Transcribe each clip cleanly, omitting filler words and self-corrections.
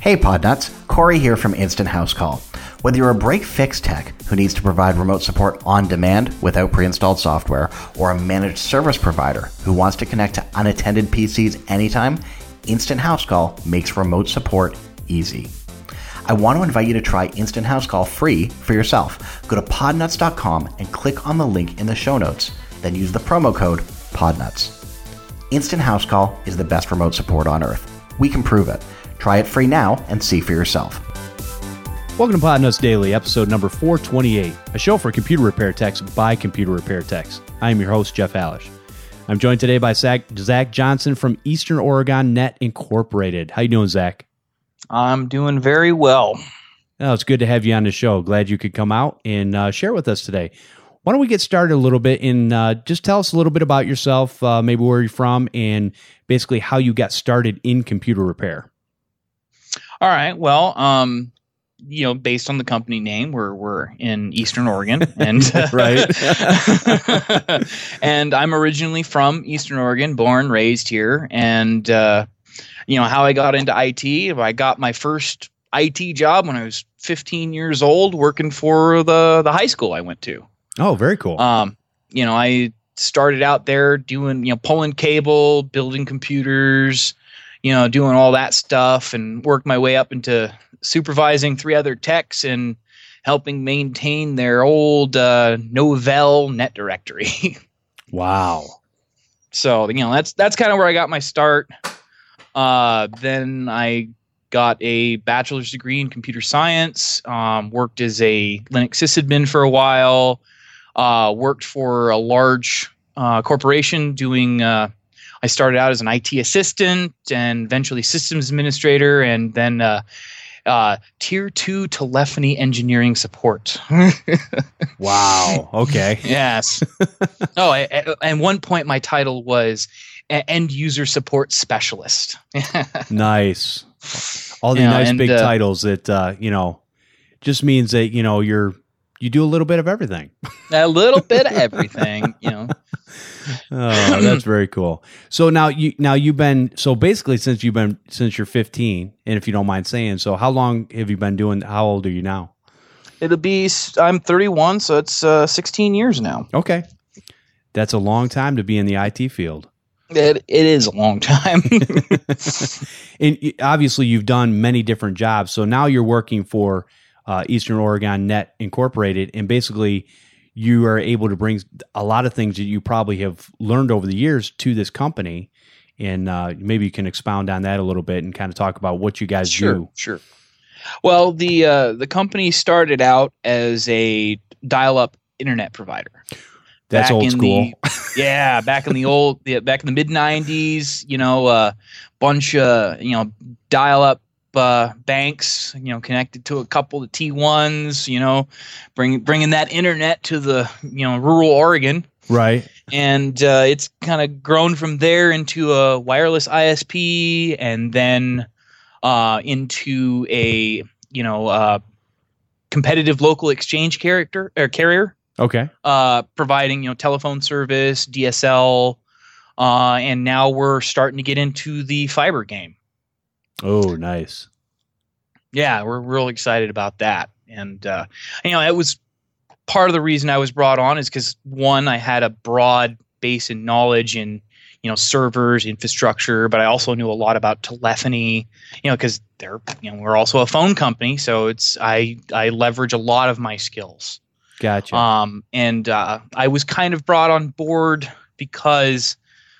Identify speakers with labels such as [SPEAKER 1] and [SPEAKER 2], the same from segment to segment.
[SPEAKER 1] Hey Podnuts, Corey here from Instant House Call. Whether you're a break-fix tech who needs to provide remote support on demand without pre-installed software, or a managed service provider who wants to connect to unattended PCs anytime, Instant House Call makes remote support easy. I want to invite you to try Instant House Call free for yourself. Go to podnuts.com and click on the link in the show notes, then use the promo code PODNUTS. Instant House Call is the best remote support on earth. We can prove it. Try it free now and see for yourself.
[SPEAKER 2] Welcome to Podnuts Daily, episode number 428, a show for computer repair techs by computer repair techs. I am your host, Jeff Hallish. I'm joined today by Zach Johnson from Eastern Oregon Net Incorporated. How you doing, Zach?
[SPEAKER 3] I'm doing very well.
[SPEAKER 2] Oh, it's good to have you on the show. Glad you could come out and share with us today. Why don't we get started a little bit and just tell us a little bit about yourself, maybe where you're from, and basically how you got started in computer repair.
[SPEAKER 3] All right. Well, based on the company name, we're in Eastern Oregon, and
[SPEAKER 2] right.
[SPEAKER 3] And I'm originally from Eastern Oregon, born, raised here, and how I got into IT. I got my first IT job when I was 15 years old, working for the high school I went to.
[SPEAKER 2] Oh, very cool.
[SPEAKER 3] I started out there doing, pulling cable, building computers, doing all that stuff, and worked my way up into supervising 3 other techs and helping maintain their old Novell net directory.
[SPEAKER 2] Wow.
[SPEAKER 3] So, that's kind of where I got my start. Then I got a bachelor's degree in computer science, worked as a Linux sysadmin for a while, worked for a large corporation doing I started out as an IT assistant and eventually systems administrator, and then tier 2 telephony engineering support.
[SPEAKER 2] Wow. Okay.
[SPEAKER 3] Yes. And one point my title was end user support specialist.
[SPEAKER 2] Nice. All the nice big titles that, just means that, you do a little bit of everything.
[SPEAKER 3] A little bit of everything,
[SPEAKER 2] Oh, that's very cool. So now you've been, so basically since you're 15, and if you don't mind saying, so how long have you been doing, how old are you now?
[SPEAKER 3] I'm 31, so it's 16 years now.
[SPEAKER 2] Okay. That's a long time to be in the IT field.
[SPEAKER 3] It is a long time.
[SPEAKER 2] And obviously you've done many different jobs. So now you're working for Eastern Oregon Net Incorporated, and basically you are able to bring a lot of things that you probably have learned over the years to this company. And maybe you can expound on that a little bit and kind of talk about what you guys do. Sure.
[SPEAKER 3] Well, the company started out as a dial-up internet provider.
[SPEAKER 2] That's old school.
[SPEAKER 3] Back in the mid 90s, bunch of, dial-up banks, connected to a couple of T1s, bringing that internet to the, rural Oregon.
[SPEAKER 2] Right. And
[SPEAKER 3] it's kind of grown from there into a wireless ISP, and then into a, competitive local exchange carrier.
[SPEAKER 2] Okay.
[SPEAKER 3] Providing, telephone service, DSL, and now we're starting to get into the fiber game.
[SPEAKER 2] Oh, nice.
[SPEAKER 3] Yeah, we're real excited about that. And, it was part of the reason I was brought on is because, one, I had a broad base in knowledge in, servers, infrastructure, but I also knew a lot about telephony, because we're also a phone company. So I leverage a lot of my skills.
[SPEAKER 2] Gotcha.
[SPEAKER 3] And I was kind of brought on board because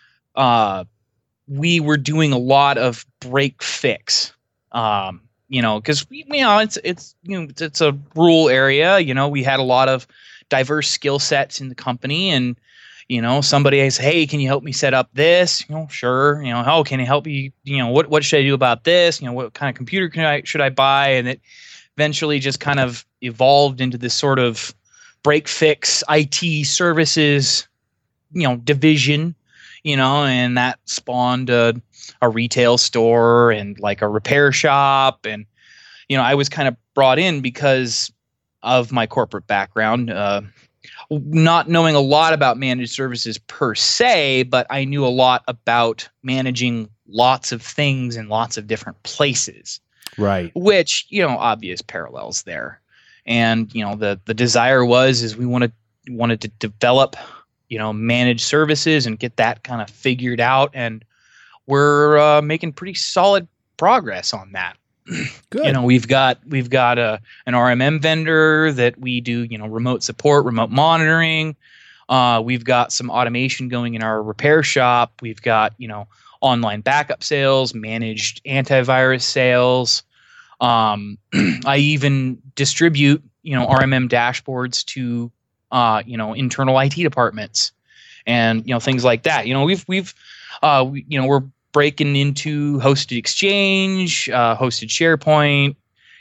[SPEAKER 3] we were doing a lot of break fix, because it's a rural area. We had a lot of diverse skill sets in the company, and somebody says, "Hey, can you help me set up this?" Sure. "Oh, can you help me? What should I do about this? What kind of computer should I buy?" And it eventually just kind of evolved into this sort of break fix IT services, division. And that spawned a retail store and like a repair shop. And, I was kind of brought in because of my corporate background, not knowing a lot about managed services per se, but I knew a lot about managing lots of things in lots of different places.
[SPEAKER 2] Right.
[SPEAKER 3] Which, obvious parallels there. And, the desire is we wanted to develop, managed services and get that kind of figured out. And we're making pretty solid progress on that.
[SPEAKER 2] Good.
[SPEAKER 3] We've got an RMM vendor that we do, remote support, remote monitoring. We've got some automation going in our repair shop. We've got, online backup sales, managed antivirus sales. I even distribute, RMM dashboards to, internal IT departments and, things like that. We're breaking into hosted Exchange, hosted SharePoint,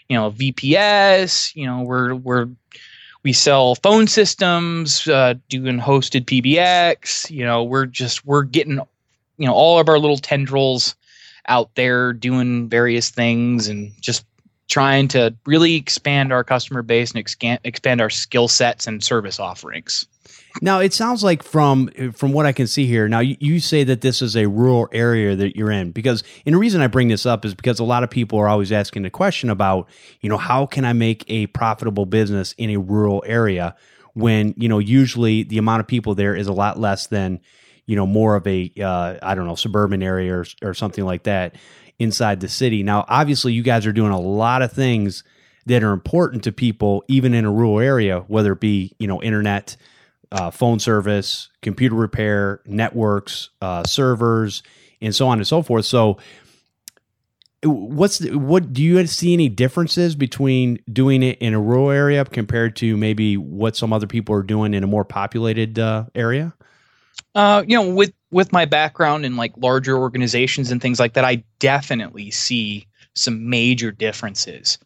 [SPEAKER 3] VPS, we sell phone systems, doing hosted PBX, we're getting, all of our little tendrils out there doing various things and just trying to really expand our customer base and expand our skill sets and service offerings.
[SPEAKER 2] Now, it sounds like from what I can see here, now you say that this is a rural area that you're in, and the reason I bring this up is because a lot of people are always asking the question about, how can I make a profitable business in a rural area when, usually the amount of people there is a lot less than, more of a, suburban area or something like that inside the city. Now, obviously, you guys are doing a lot of things that are important to people, even in a rural area, whether it be, internet, phone service, computer repair, networks, servers, and so on and so forth. So what do you see any differences between doing it in a rural area compared to maybe what some other people are doing in a more populated area?
[SPEAKER 3] With my background in like larger organizations and things like that, I definitely see some major differences.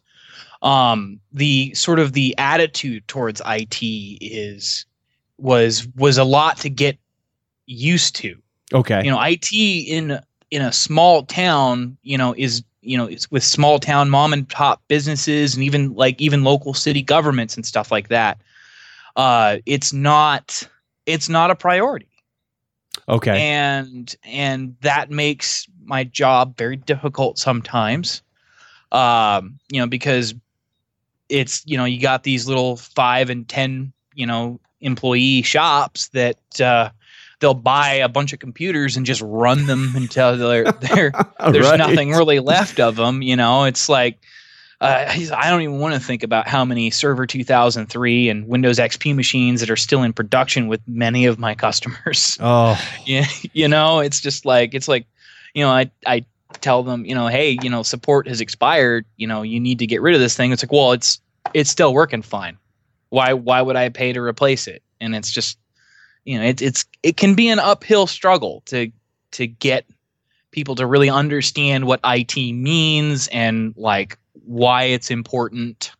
[SPEAKER 3] The attitude towards IT was a lot to get used to.
[SPEAKER 2] Okay.
[SPEAKER 3] IT in a small town, it's with small town mom and pop businesses and even local city governments and stuff like that. It's not a priority.
[SPEAKER 2] Okay.
[SPEAKER 3] And that makes my job very difficult sometimes. Because it's, you got these little 5 and 10, employee shops that they'll buy a bunch of computers and just run them until there's
[SPEAKER 2] Right.
[SPEAKER 3] nothing really left of them. It's like I don't even want to think about how many Server 2003 and Windows XP machines that are still in production with many of my customers.
[SPEAKER 2] Oh,
[SPEAKER 3] Yeah, it's just like I tell them, hey, support has expired. You need to get rid of this thing. It's like, well, it's still working fine. Why would I pay to replace it? And it's just, it can be an uphill struggle to get people to really understand what IT means and like why it's important,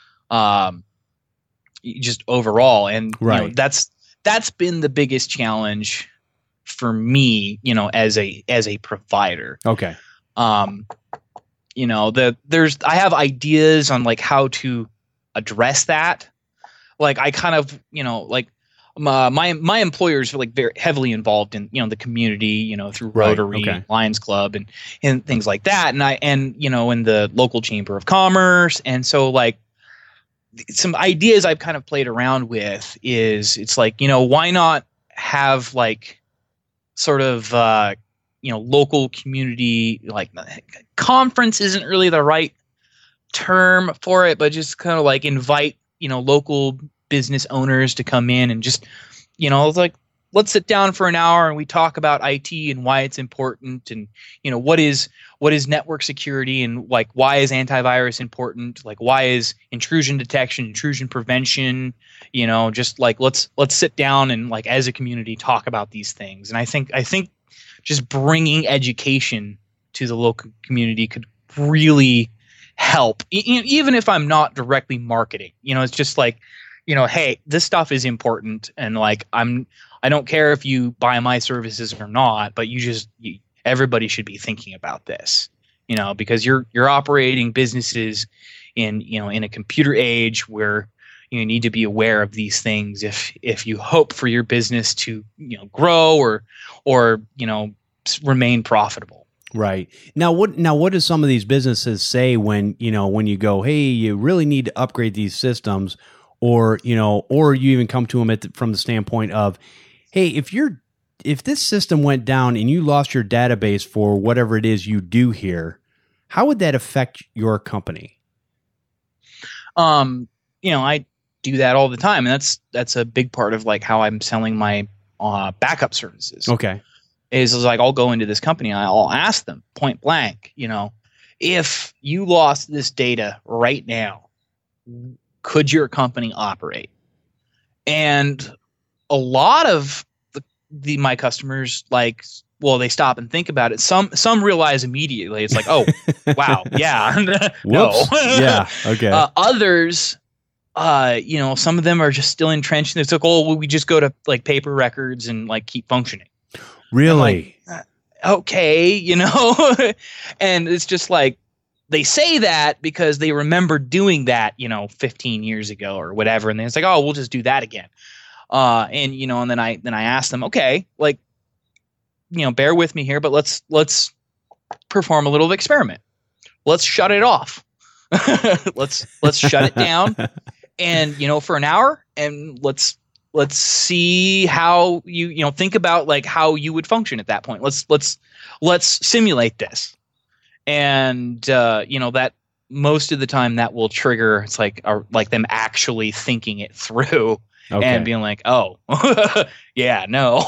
[SPEAKER 3] just overall. And
[SPEAKER 2] right.
[SPEAKER 3] That's been the biggest challenge for me, as a provider.
[SPEAKER 2] Okay.
[SPEAKER 3] I have ideas on like how to address that. Like I kind of, my employers are like very heavily involved in, the community, through Rotary,
[SPEAKER 2] Okay.
[SPEAKER 3] Lions Club and things like that. And in the local chamber of commerce. And so like some ideas I've kind of played around with is it's like, why not have like sort of, local community, like conference isn't really the right term for it, but just kind of like invite, local business owners to come in and just, like, let's sit down for an hour and we talk about IT and why it's important and, what is network security and like, why is antivirus important? Like, why is intrusion detection, intrusion prevention, just like, let's sit down and like, as a community talk about these things. And I think just bringing education to the local community could really help, even if I'm not directly marketing. It's just like, hey, this stuff is important, and like I don't care if you buy my services or not, but everybody should be thinking about this, because you're operating businesses in a computer age where you need to be aware of these things if you hope for your business to grow or remain profitable.
[SPEAKER 2] Right. Now what do some of these businesses say when you go, hey, you really need to upgrade these systems, or you even come to them from the standpoint of, hey, if this system went down and you lost your database for whatever it is you do here, how would that affect your company?
[SPEAKER 3] I do that all the time, and that's a big part of like how I'm selling my backup services.
[SPEAKER 2] Okay.
[SPEAKER 3] Is like I'll go into this company and I'll ask them point blank, if you lost this data right now, could your company operate? And a lot of my customers, like, well, they stop and think about it. Some realize immediately. It's like, oh, wow, yeah, no,
[SPEAKER 2] yeah, okay.
[SPEAKER 3] Others, some of them are just still entrenched. It's like, oh, well, we just go to like paper records and like keep functioning.
[SPEAKER 2] Really?
[SPEAKER 3] Like, okay, and it's just like they say that because they remember doing that, 15 years ago or whatever, and then it's like, oh, we'll just do that again. And then I ask them, okay, like, bear with me here, but let's perform a little experiment. Let's shut it off. let's shut it down, and for an hour, and let's see how you think about like how you would function at that point. Let's simulate this, and that most of the time that will trigger. It's like them actually thinking it through. Okay. And being like, oh, yeah, no.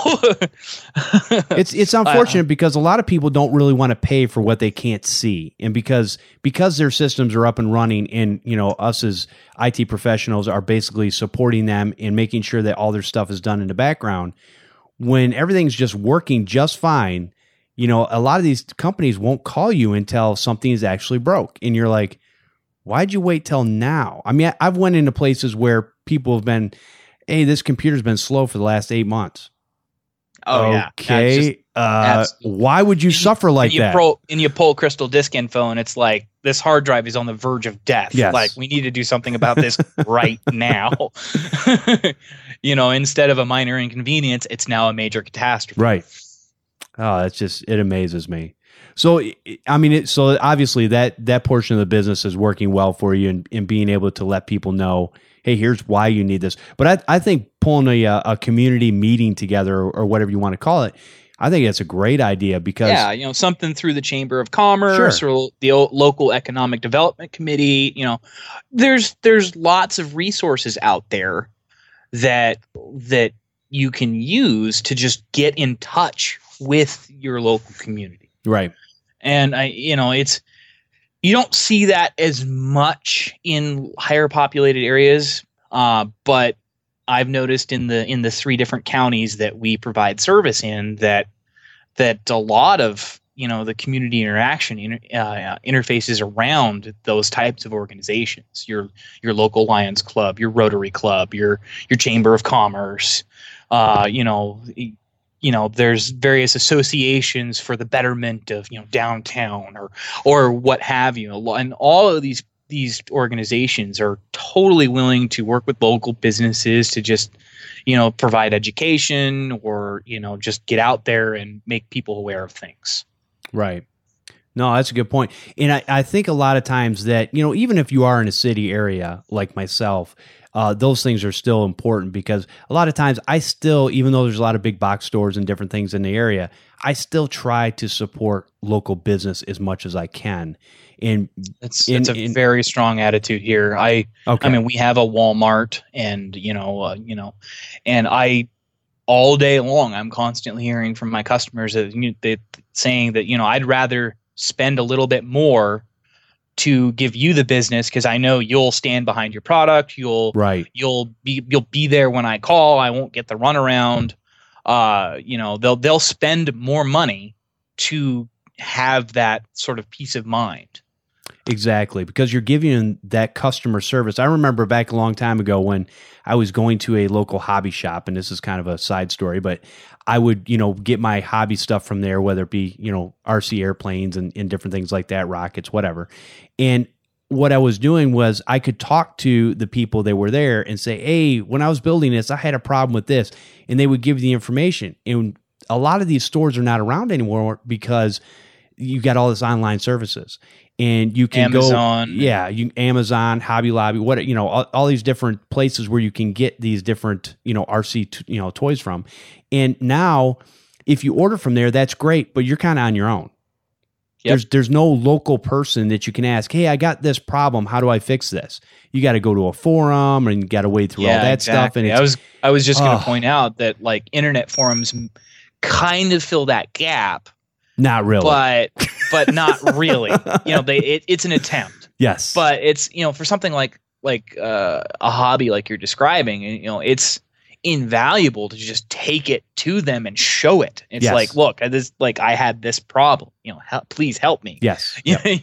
[SPEAKER 2] It's unfortunate because a lot of people don't really want to pay for what they can't see. And because their systems are up and running, and, us as IT professionals are basically supporting them and making sure that all their stuff is done in the background, when everything's just working just fine, a lot of these companies won't call you until something is actually broke. And you're like, why'd you wait till now? I mean, I've went into places where people have been, hey, this computer's been slow for the last 8 months.
[SPEAKER 3] Oh, yeah.
[SPEAKER 2] Okay. Why would you suffer like that?
[SPEAKER 3] And you pull Crystal Disk Info, and it's like, this hard drive is on the verge of death.
[SPEAKER 2] Yes.
[SPEAKER 3] Like, we need to do something about this right now. Instead of a minor inconvenience, it's now a major catastrophe.
[SPEAKER 2] Right. Oh, it amazes me. So, I mean, so obviously that portion of the business is working well for you, and being able to let people know, hey, here's why you need this. But I think pulling a community meeting together, or whatever you want to call it, I think that's a great idea because
[SPEAKER 3] something through the Chamber of Commerce, sure, or the local economic development committee. There's lots of resources out there that you can use to just get in touch with your local community.
[SPEAKER 2] Right.
[SPEAKER 3] And you don't see that as much in higher populated areas, but I've noticed in the 3 different counties that we provide service in that a lot of the community interaction interfaces around those types of organizations. Your local Lions Club, your Rotary Club, your Chamber of Commerce, there's various associations for the betterment of downtown or what have you, and all of these organizations are totally willing to work with local businesses to just provide education or just get out there and make people aware of things.
[SPEAKER 2] Right. No, that's a good point. And I think a lot of times that even if you are in a city area like myself, those things are still important because a lot of times I still, even though there's a lot of big box stores and different things in the area, I still try to support local business as much as I can. And
[SPEAKER 3] it's a very strong attitude here. I mean, we have a Walmart, and and I all day long I'm constantly hearing from my customers that they saying that I'd rather spend a little bit more to give you the business because I know you'll stand behind your product. You'll be there when I call. I won't get the runaround. They'll spend more money to have that sort of peace of mind.
[SPEAKER 2] Exactly, because you're giving that customer service. I remember back a long time ago when I was going to a local hobby shop, and this is kind of a side story, but I would, get my hobby stuff from there, whether it be, RC airplanes and different things like that, rockets, whatever. And what I was doing was I could talk to the people that were there and say, hey, when I was building this, I had a problem with this. And they would give the information. And a lot of these stores are not around anymore because you got all this online services, and you can
[SPEAKER 3] Amazon.
[SPEAKER 2] Amazon, Hobby Lobby, all these different places where you can get these different, RC, toys from. And now if you order from there, that's great, but you're kind of on your own.
[SPEAKER 3] Yep.
[SPEAKER 2] There's no local person that you can ask, hey, I got this problem. How do I fix this? You got to go to a forum and you got to wade through all that stuff. And
[SPEAKER 3] I was just going to point out that like internet forums kind of fill that gap.
[SPEAKER 2] Not really,
[SPEAKER 3] but not really. It's an attempt.
[SPEAKER 2] Yes,
[SPEAKER 3] but it's for something like a hobby like you're describing, it's invaluable to just take it to them and show it. It's like, look, I had this problem. Please help me.
[SPEAKER 2] Yes,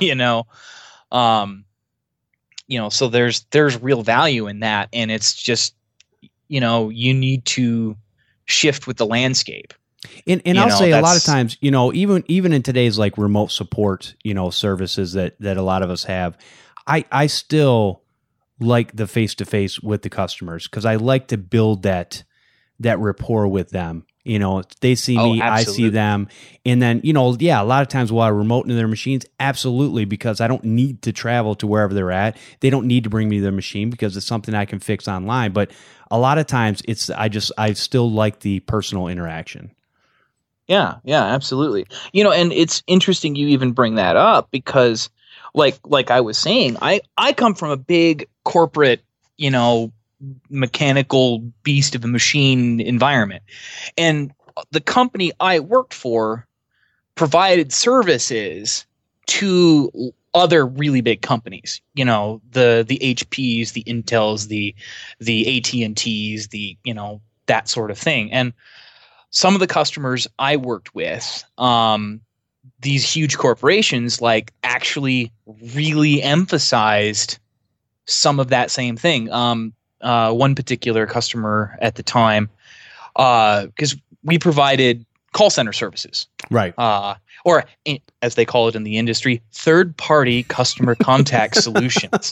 [SPEAKER 3] So there's real value in that, and it's just you need to shift with the landscape.
[SPEAKER 2] And I'll say a lot of times, even in today's like remote support, services that a lot of us have, I still like the face-to-face with the customers because I like to build that rapport with them. They see me,
[SPEAKER 3] absolutely.
[SPEAKER 2] I see them. And then, a lot of times while I remote into their machines, absolutely, because I don't need to travel to wherever they're at. They don't need to bring me their machine because it's something I can fix online. But a lot of times I still like the personal interaction.
[SPEAKER 3] Yeah, absolutely. And it's interesting you even bring that up because like I was saying, I come from a big corporate, mechanical beast of a machine environment. And the company I worked for provided services to other really big companies, the HPs, the Intels, the AT&Ts, that sort of thing. And some of the customers I worked with, these huge corporations, like actually really emphasized some of that same thing. One particular customer at the time, because we provided call center services,
[SPEAKER 2] right?
[SPEAKER 3] Or as they call it in the industry, third-party customer contact solutions.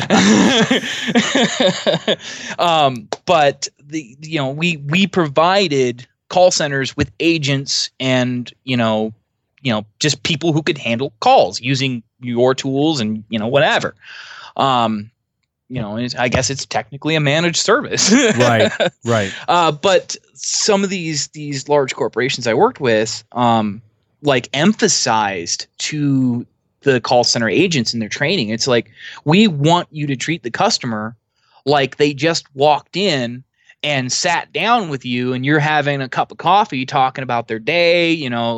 [SPEAKER 3] But we provided call centers with agents and just people who could handle calls using your tools and whatever. I guess it's technically a managed service.
[SPEAKER 2] Right.
[SPEAKER 3] But some of these large corporations I worked with, emphasized to the call center agents in their training. It's like, we want you to treat the customer like they just walked in and sat down with you and you're having a cup of coffee talking about their day,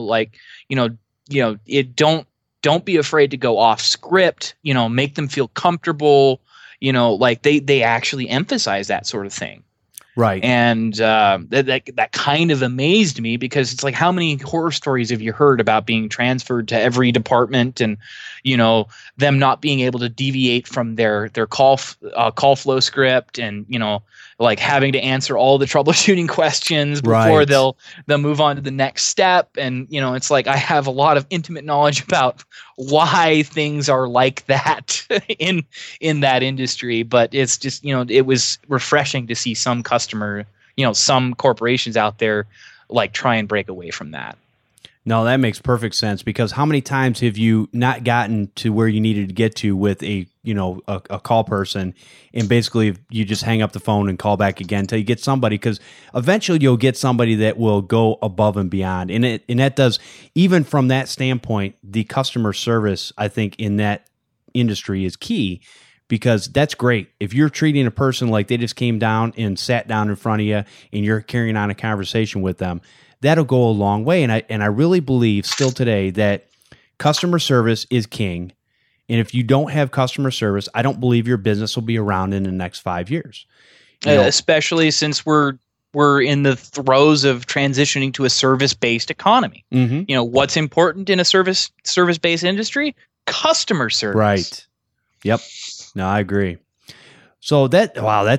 [SPEAKER 3] don't be afraid to go off script, make them feel comfortable, they actually emphasize that sort of thing.
[SPEAKER 2] Right.
[SPEAKER 3] And that kind of amazed me because it's like, how many horror stories have you heard about being transferred to every department and, them not being able to deviate from their call flow script and, having to answer all the troubleshooting questions before they'll move on to the next step. And, it's like, I have a lot of intimate knowledge about why things are like that in that industry. But it's just, it was refreshing to see some some corporations out there try and break away from that.
[SPEAKER 2] No, that makes perfect sense because how many times have you not gotten to where you needed to get to with a call person and basically you just hang up the phone and call back again until you get somebody, because eventually you'll get somebody that will go above and beyond. And that does, even from that standpoint, the customer service, I think, in that industry is key. Because that's great. If you're treating a person like they just came down and sat down in front of you and you're carrying on a conversation with them, that'll go a long way. And I really believe still today that customer service is king. And if you don't have customer service, I don't believe your business will be around in the next 5 years.
[SPEAKER 3] Especially since we're in the throes of transitioning to a service-based economy.
[SPEAKER 2] Mm-hmm.
[SPEAKER 3] What's important in a service-based industry? Customer service.
[SPEAKER 2] Right. Yep. No, I agree. So that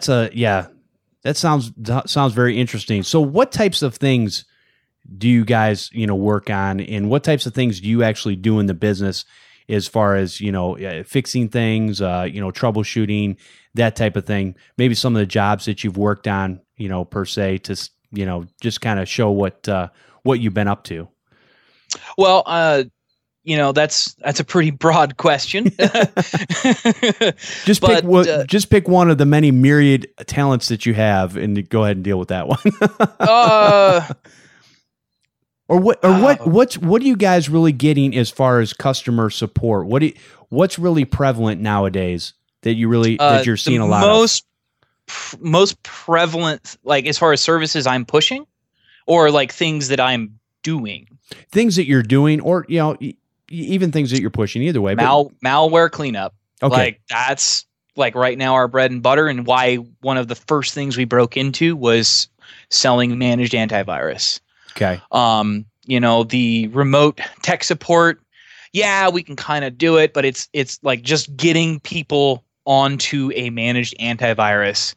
[SPEAKER 2] sounds very interesting. So what types of things do you guys, work on, and what types of things do you actually do in the business as far as, fixing things, troubleshooting, that type of thing? Maybe some of the jobs that you've worked on, per se, to, just kind of show what you've been up to.
[SPEAKER 3] Well, that's a pretty broad question.
[SPEAKER 2] Just pick one of the many myriad talents that you have, and go ahead and deal with that one. What are you guys really getting as far as customer support? What's really prevalent nowadays that you're seeing a lot of?
[SPEAKER 3] Most prevalent, like as far as services I'm pushing, or like things that I'm doing.
[SPEAKER 2] Things that you're doing, or even things that you're pushing. Either way,
[SPEAKER 3] malware cleanup.
[SPEAKER 2] Okay,
[SPEAKER 3] like that's like right now our bread and butter, and why one of the first things we broke into was selling managed antivirus.
[SPEAKER 2] Okay.
[SPEAKER 3] The remote tech support. Yeah, we can kind of do it, but it's like just getting people onto a managed antivirus.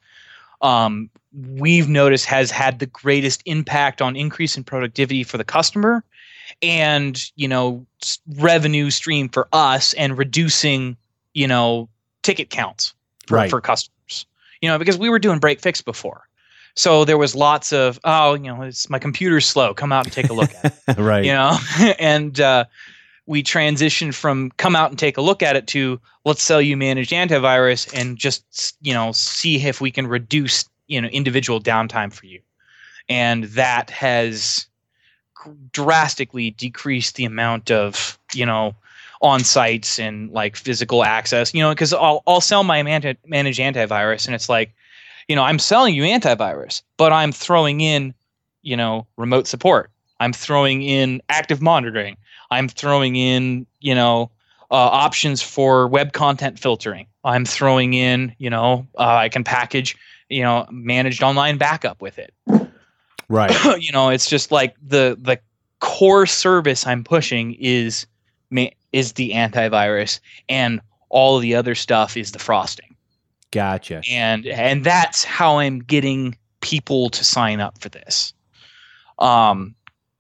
[SPEAKER 3] We've noticed has had the greatest impact on increase in productivity for the customer, and revenue stream for us, and reducing ticket counts for customers. Because we were doing break fix before. So there was lots of, it's my computer's slow. Come out and take a look at it.
[SPEAKER 2] Right.
[SPEAKER 3] And we transitioned from come out and take a look at it to let's sell you managed antivirus and just, see if we can reduce, individual downtime for you. And that has drastically decreased the amount of, on-sites and like physical access, because I'll sell my managed antivirus, and it's like, I'm selling you antivirus, but I'm throwing in, remote support. I'm throwing in active monitoring. I'm throwing in, options for web content filtering. I'm throwing in, I can package, managed online backup with it.
[SPEAKER 2] Right.
[SPEAKER 3] It's just like the core service I'm pushing is the antivirus, and all of the other stuff is the frosting.
[SPEAKER 2] Gotcha.
[SPEAKER 3] And that's how I'm getting people to sign up for this. There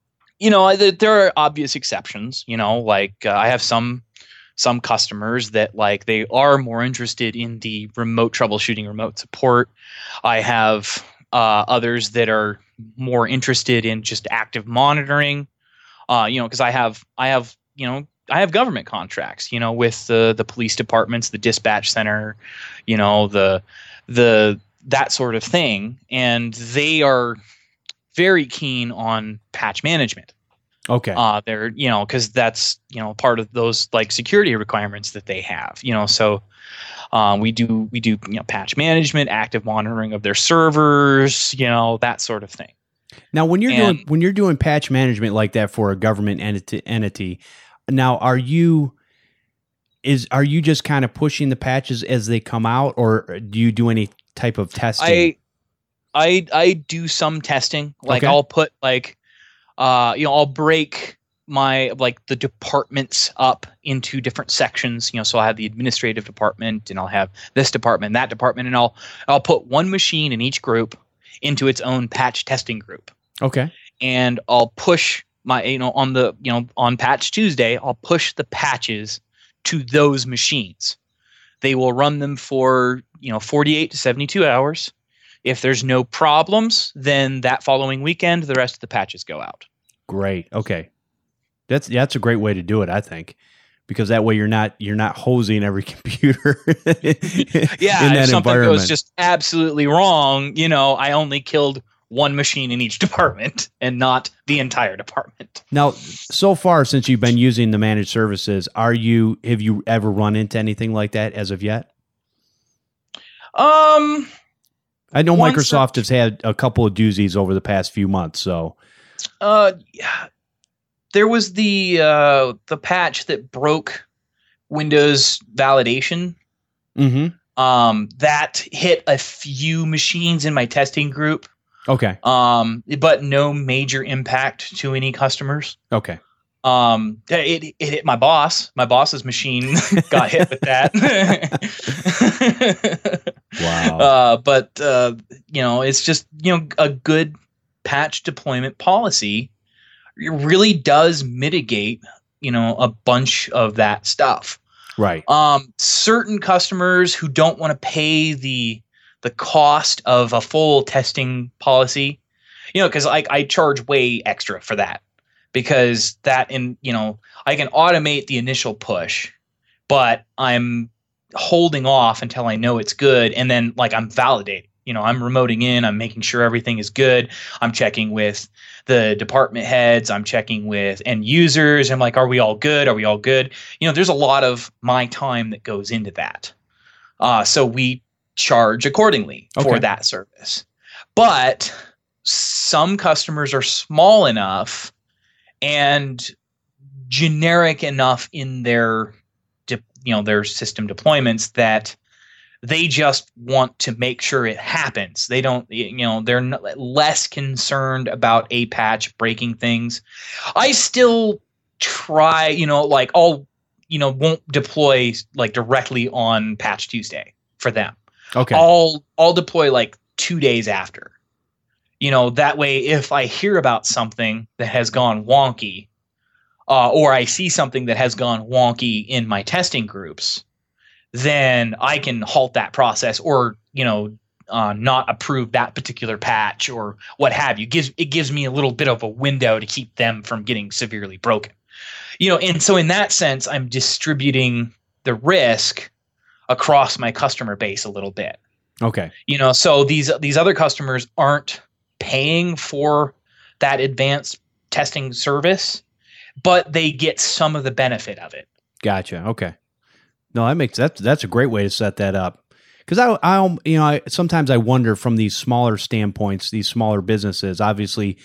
[SPEAKER 3] are obvious exceptions, like I have some customers that like they are more interested in the remote troubleshooting, remote support. I have others that are more interested in just active monitoring. Because I have government contracts, with the police departments, the dispatch center, the that sort of thing, and they are very keen on patch management.
[SPEAKER 2] Okay.
[SPEAKER 3] They're because that's part of those like security requirements that they have. So we do patch management, active monitoring of their servers, that sort of thing.
[SPEAKER 2] Now, when you're doing patch management like that for a government entity, now are you just kind of pushing the patches as they come out, or do you do any type of testing?
[SPEAKER 3] I do some testing. Like,
[SPEAKER 2] okay.
[SPEAKER 3] I'll put like I'll break my the departments up into different sections. So I have the administrative department, and I'll have this department, that department, and I'll put one machine in each group into its own patch testing group.
[SPEAKER 2] Okay.
[SPEAKER 3] And I'll push my on Patch Tuesday, I'll push the patches to those machines. They will run them for 48 to 72 hours. If there's no problems, then that following weekend the rest of the patches go out.
[SPEAKER 2] Great. Okay. That's a great way to do it, I think, because that way you're not hosing every computer.
[SPEAKER 3] Yeah, if something goes just absolutely wrong, I only killed one machine in each department and not the entire department.
[SPEAKER 2] Now, so far since you've been using the managed services, have you ever run into anything like that as of yet? I know Microsoft has had a couple of doozies over the past few months, so
[SPEAKER 3] yeah. There was the patch that broke Windows validation.
[SPEAKER 2] Mm-hmm.
[SPEAKER 3] That hit a few machines in my testing group.
[SPEAKER 2] Okay.
[SPEAKER 3] But no major impact to any customers.
[SPEAKER 2] Okay.
[SPEAKER 3] It hit my boss. My boss's machine got hit with that.
[SPEAKER 2] Wow.
[SPEAKER 3] But it's just a good patch deployment policy. It really does mitigate a bunch of that stuff.
[SPEAKER 2] Right.
[SPEAKER 3] Certain customers who don't want to pay the cost of a full testing policy, because I charge way extra for that. because I can automate the initial push, but I'm holding off until I know it's good. And then like I'm validating, I'm remoting in, I'm making sure everything is good. I'm checking with the department heads. I'm checking with end users. I'm like, are we all good? Are we all good? There's a lot of my time that goes into that. So we charge accordingly for that service. But some customers are small enough and generic enough in their system deployments that they just want to make sure it happens. They don't, they're less concerned about a patch breaking things. I still try, won't deploy like directly on Patch Tuesday for them.
[SPEAKER 2] Okay.
[SPEAKER 3] I'll deploy like 2 days after. That way, if I hear about something that has gone wonky, or I see something that has gone wonky in my testing groups, then I can halt that process or, not approve that particular patch or what have you. It gives me a little bit of a window to keep them from getting severely broken. And so in that sense, I'm distributing the risk across my customer base a little bit.
[SPEAKER 2] Okay.
[SPEAKER 3] So these other customers aren't paying for that advanced testing service, but they get some of the benefit of it.
[SPEAKER 2] Gotcha. Okay. No, that's a great way to set that up. Because I sometimes I wonder from these smaller standpoints, these smaller businesses, obviously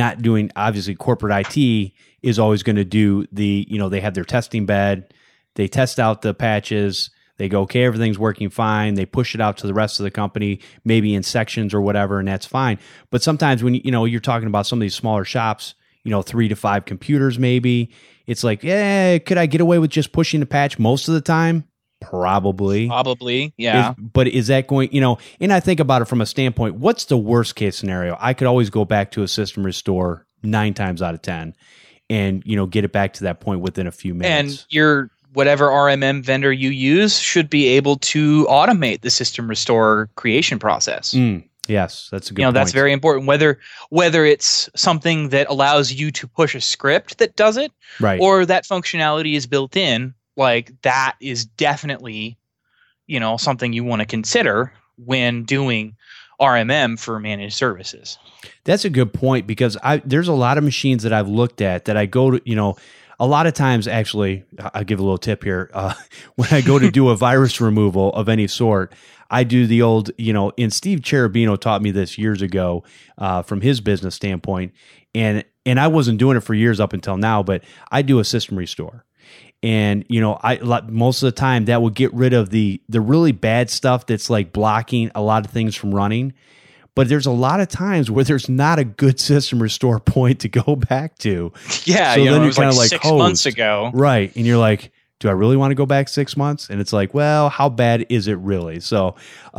[SPEAKER 2] corporate IT is always going to do they have their testing bed, they test out the patches, they go, okay, everything's working fine. They push it out to the rest of the company, maybe in sections or whatever, and that's fine. But sometimes when you're talking about some of these smaller shops, 3 to 5 computers maybe, it's like, could I get away with just pushing the patch most of the time? Probably,
[SPEAKER 3] yeah.
[SPEAKER 2] But is that going, and I think about it from a standpoint, what's the worst case scenario? I could always go back to a system restore 9 times out of 10 and, get it back to that point within a few minutes.
[SPEAKER 3] And your whatever RMM vendor you use should be able to automate the system restore creation process.
[SPEAKER 2] Yes, that's a good point.
[SPEAKER 3] That's very important. Whether it's something that allows you to push a script that does it,
[SPEAKER 2] right,
[SPEAKER 3] or that functionality is built in, like that is definitely, something you want to consider when doing RMM for managed services.
[SPEAKER 2] That's a good point because there's a lot of machines that I've looked at that I go to, a lot of times, actually, I'll give a little tip here. When I go to do a virus removal of any sort, I do the old, and Steve Cherubino taught me this years ago from his business standpoint. And I wasn't doing it for years up until now, but I do a system restore. And, most of the time that will get rid of the really bad stuff that's like blocking a lot of things from running. But there's a lot of times where there's not a good system restore point to go back to.
[SPEAKER 3] Yeah,
[SPEAKER 2] so then
[SPEAKER 3] it was
[SPEAKER 2] kind of
[SPEAKER 3] like 6 months
[SPEAKER 2] hosed.
[SPEAKER 3] ago.
[SPEAKER 2] Right. And you're like, do I really want to go back 6 months? And it's like, well, how bad is it really? So,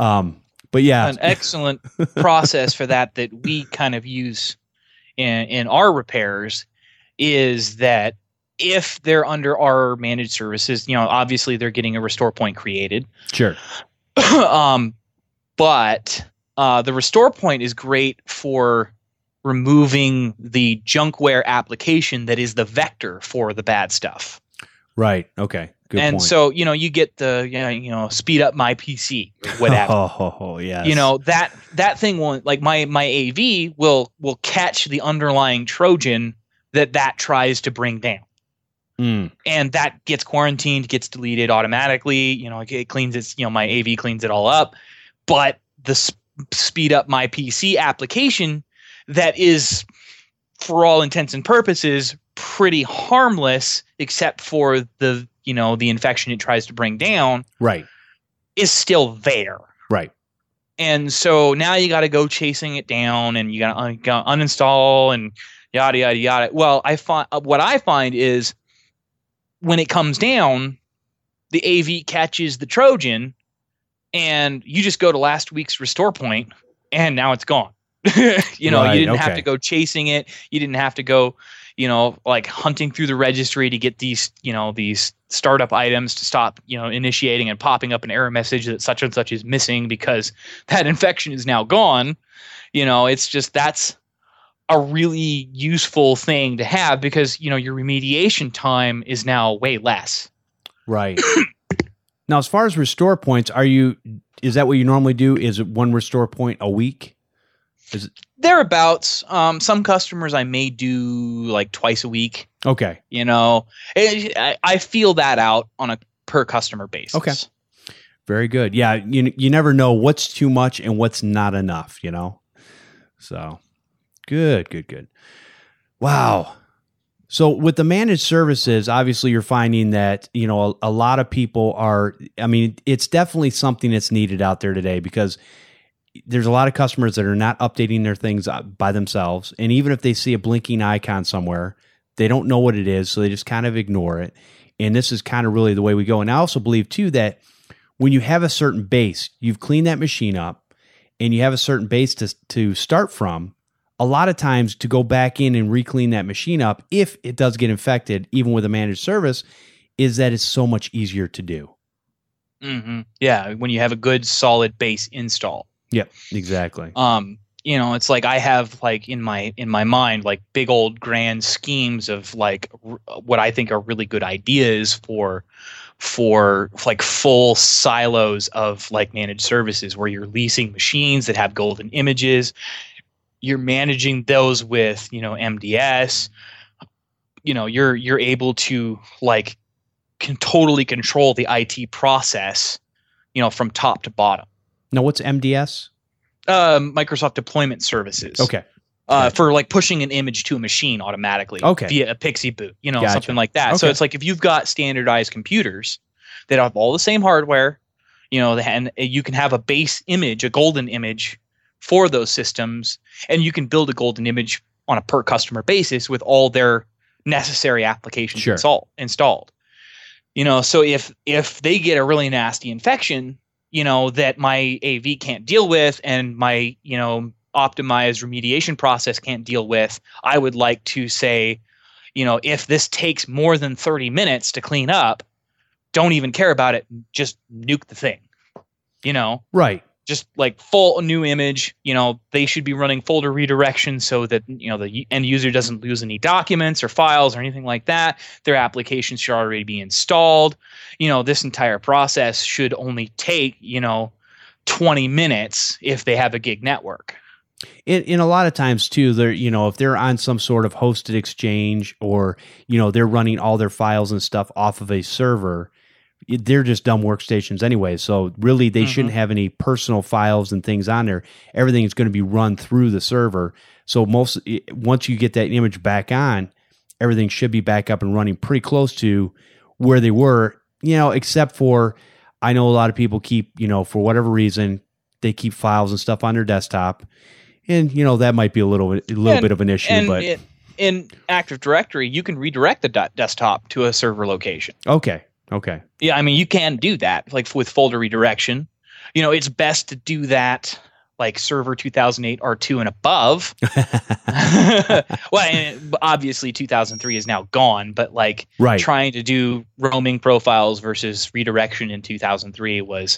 [SPEAKER 2] but yeah.
[SPEAKER 3] An excellent process for that we kind of use in our repairs is that if they're under our managed services, obviously they're getting a restore point created.
[SPEAKER 2] Sure.
[SPEAKER 3] But the restore point is great for removing the junkware application that is the vector for the bad stuff.
[SPEAKER 2] Right. Okay. Good
[SPEAKER 3] and
[SPEAKER 2] point.
[SPEAKER 3] so, you get the, speed up my PC or whatever.
[SPEAKER 2] Oh, yes.
[SPEAKER 3] That thing won't, like my AV will catch the underlying Trojan that tries to bring down. And that gets quarantined, gets deleted automatically. It cleans its, my AV cleans it all up. But the speed up my PC application that is, for all intents and purposes, pretty harmless, except for the infection it tries to bring down,
[SPEAKER 2] right,
[SPEAKER 3] is still there.
[SPEAKER 2] Right.
[SPEAKER 3] And so now you got to go chasing it down and you got to uninstall and yada, yada, yada. Well, what I find is when it comes down, the AV catches the Trojan and you just go to last week's restore point and now it's gone. Right, you didn't have to go chasing it. You didn't have to go, like hunting through the registry to get these startup items to stop, initiating and popping up an error message that such and such is missing because that infection is now gone. It's just, that's a really useful thing to have because, you know, your remediation time is now way less.
[SPEAKER 2] Right. Now, as far as restore points, is that what you normally do? Is it one restore point a week? Is it
[SPEAKER 3] thereabouts? Some customers I may do like twice a week.
[SPEAKER 2] Okay.
[SPEAKER 3] You know, I feel that out on a per customer basis.
[SPEAKER 2] Okay. Very good. Yeah. You never know what's too much and what's not enough, you know? So good. Wow. So with the managed services, obviously you're finding that, you know, a lot of people it's definitely something that's needed out there today because there's a lot of customers that are not updating their things by themselves. And even if they see a blinking icon somewhere, they don't know what it is. So they just kind of ignore it. And this is kind of really the way we go. And I also believe too, that when you have a certain base, you've cleaned that machine up and you have a certain base to start from, a lot of times to go back in and re-clean that machine up, if it does get infected, even with a managed service, is that it's so much easier to do.
[SPEAKER 3] Mm-hmm. Yeah. When you have a good solid base install.
[SPEAKER 2] Yep, exactly.
[SPEAKER 3] You know, it's like I have like in my mind like big old grand schemes of like what I think are really good ideas for like full silos of like managed services where you're leasing machines that have golden images. You're managing those with, you know, MDS. You know, you're able to like can totally control the IT process, you know, from top to bottom.
[SPEAKER 2] Now, what's MDS?
[SPEAKER 3] Microsoft Deployment Services.
[SPEAKER 2] Okay.
[SPEAKER 3] For like pushing an image to a machine automatically via a Pixie boot, you know,
[SPEAKER 2] Gotcha.
[SPEAKER 3] something like that.
[SPEAKER 2] Okay.
[SPEAKER 3] So it's like if you've got standardized computers that have all the same hardware, you know, and you can have a base image, a golden image for those systems, and you can build a golden image on a per customer basis with all their necessary applications installed. You know, so if they get a really nasty infection, you know, that my AV can't deal with and my, you know, optimized remediation process can't deal with, I would like to say, you know, if this takes more than 30 minutes to clean up, don't even care about it. Just nuke the thing, you know?
[SPEAKER 2] Right.
[SPEAKER 3] Just like full new image, you know, they should be running folder redirection so that, you know, the end user doesn't lose any documents or files or anything like that. Their application should already be installed. You know, this entire process should only take, you know, 20 minutes if they have a gig network.
[SPEAKER 2] In a lot of times too, they're, you know, if they're on some sort of hosted exchange or, you know, they're running all their files and stuff off of a server, they're just dumb workstations anyway. So really they shouldn't have any personal files and things on there. Everything is going to be run through the server. So once you get that image back on, everything should be back up and running pretty close to where they were, you know, except for, I know a lot of people keep, you know, for whatever reason, they keep files and stuff on their desktop. And, you know, that might be a little bit of an issue, but
[SPEAKER 3] in Active Directory, you can redirect the desktop to a server location.
[SPEAKER 2] Okay.
[SPEAKER 3] Yeah, I mean, you can do that, like with folder redirection. You know, it's best to do that like server 2008 R2 and above. Well, and obviously 2003 is now gone, but like trying to do roaming profiles versus redirection in 2003 was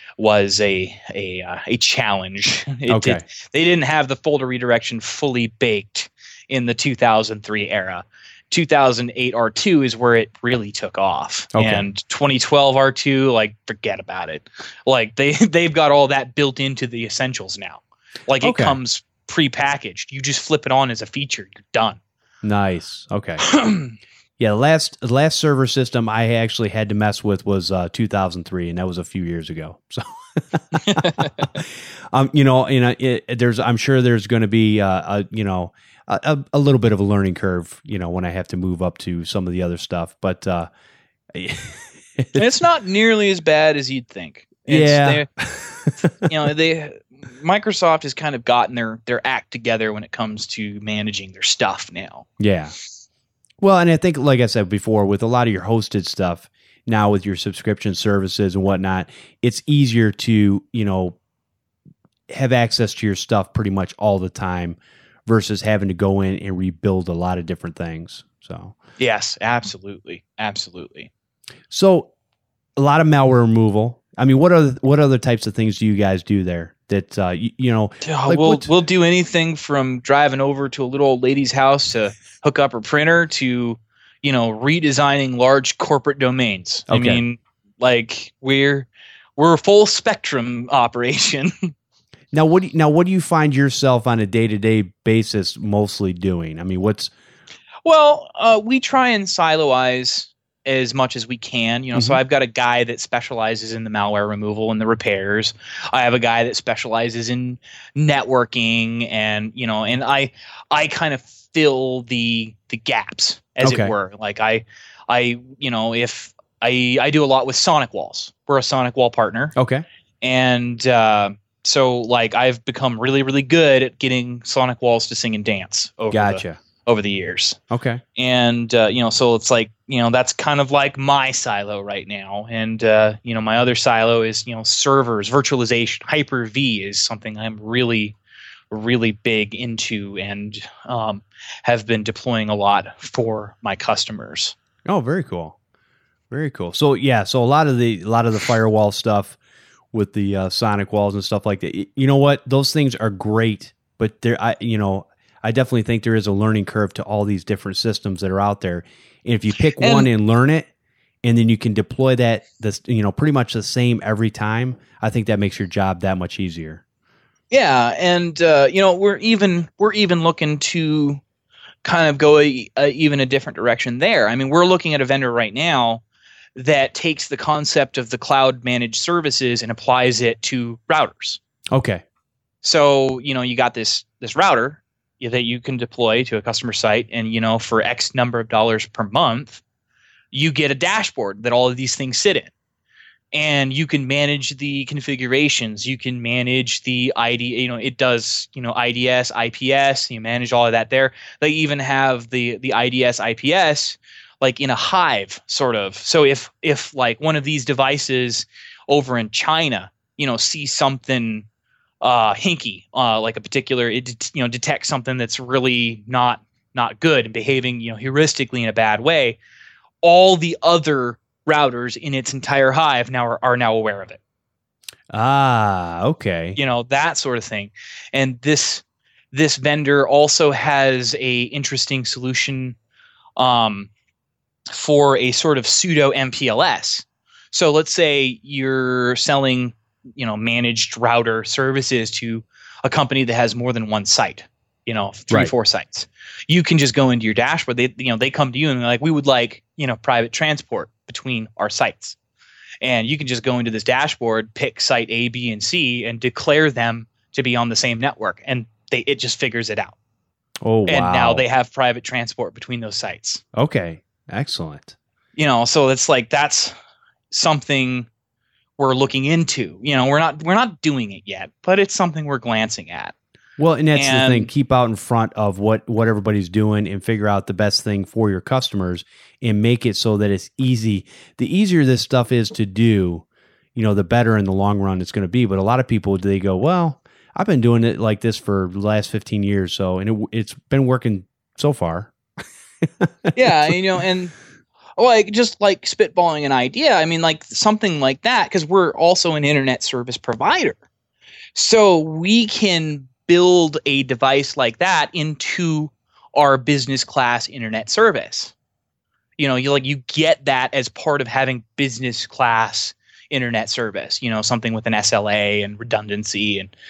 [SPEAKER 3] a challenge. They didn't have the folder redirection fully baked in the 2003 era. 2008 R2 is where it really took off. And 2012 R2, like, forget about it. Like they've got all that built into the essentials now. Like it comes pre-packaged. You just flip it on as a feature. You're done.
[SPEAKER 2] Nice. Okay. Yeah, the last server system I actually had to mess with was 2003, and that was a few years ago. So, you know, I'm sure there's going to be a little bit of a learning curve, you know, when I have to move up to some of the other stuff. But
[SPEAKER 3] it's not nearly as bad as you'd think. Microsoft has kind of gotten their act together when it comes to managing their stuff now.
[SPEAKER 2] Yeah. Well, and I think, like I said before, with a lot of your hosted stuff now with your subscription services and whatnot, it's easier to, you know, have access to your stuff pretty much all the time versus having to go in and rebuild a lot of different things. So
[SPEAKER 3] yes, absolutely.
[SPEAKER 2] So a lot of malware removal. I mean, what other types of things do you guys do there? That like
[SPEAKER 3] we'll do anything from driving over to a little old lady's house to hook up her printer to, redesigning large corporate domains.
[SPEAKER 2] Okay.
[SPEAKER 3] I mean, like we're a full spectrum operation.
[SPEAKER 2] Now, what do you find yourself on a day-to-day basis mostly doing? I mean,
[SPEAKER 3] Well, we try and siloize as much as we can, So I've got a guy that specializes in the malware removal and the repairs. I have a guy that specializes in networking, and and I kind of fill the gaps, as it were. Like I if I do a lot with Sonic Walls. We're a Sonic Wall partner.
[SPEAKER 2] Okay.
[SPEAKER 3] And so like I've become really, really good at getting Sonic Walls to sing and dance over the years.
[SPEAKER 2] Okay.
[SPEAKER 3] And, so it's like, that's kind of like my silo right now. And, my other silo is, servers, virtualization. Hyper-V is something I'm really, really big into and have been deploying a lot for my customers.
[SPEAKER 2] Oh, very cool. Very cool. So, yeah, so a lot of the firewall stuff with the Sonic Walls and stuff like that. You know what? Those things are great, but I definitely think there is a learning curve to all these different systems that are out there. And if you pick one and learn it, and then you can deploy pretty much the same every time, I think that makes your job that much easier.
[SPEAKER 3] Yeah, and we're even looking to kind of go even a different direction there. I mean, we're looking at a vendor right now that takes the concept of the cloud managed services and applies it to routers.
[SPEAKER 2] Okay.
[SPEAKER 3] So, you got this router that you can deploy to a customer site, and for X number of dollars per month, you get a dashboard that all of these things sit in. And you can manage the configurations, you can manage the ID, it does, IDS, IPS, you manage all of that there. They even have the IDS, IPS like in a hive sort of. So if like one of these devices over in China, sees something hinky, like a particular, it detects something that's really not good and behaving, heuristically in a bad way, all the other routers in its entire hive are now aware of it.
[SPEAKER 2] Ah, okay.
[SPEAKER 3] That sort of thing. And this vendor also has a interesting solution for a sort of pseudo MPLS. So let's say you're selling managed router services to a company that has more than one site, 3 or 4 sites. You can just go into your dashboard. They come to you and they're like, we would like, private transport between our sites. And you can just go into this dashboard, pick site A, B, and C, and declare them to be on the same network. And it just figures it out.
[SPEAKER 2] Oh, wow.
[SPEAKER 3] And now they have private transport between those sites.
[SPEAKER 2] Okay. Excellent.
[SPEAKER 3] So it's like, that's something we're looking into. We're not doing it yet, but it's something we're glancing at.
[SPEAKER 2] Well, and that's the thing. Keep out in front of what everybody's doing and figure out the best thing for your customers and make it so that it's easy. The easier this stuff is to do, the better in the long run it's going to be. But a lot of people, they go, well, I've been doing it like this for the last 15 years. So, and it's been working so far.
[SPEAKER 3] Yeah. And like, just like spitballing an idea. I mean, like something like that, because we're also an internet service provider. So we can build a device like that into our business class internet service. You get that as part of having business class internet service, something with an SLA and redundancy and,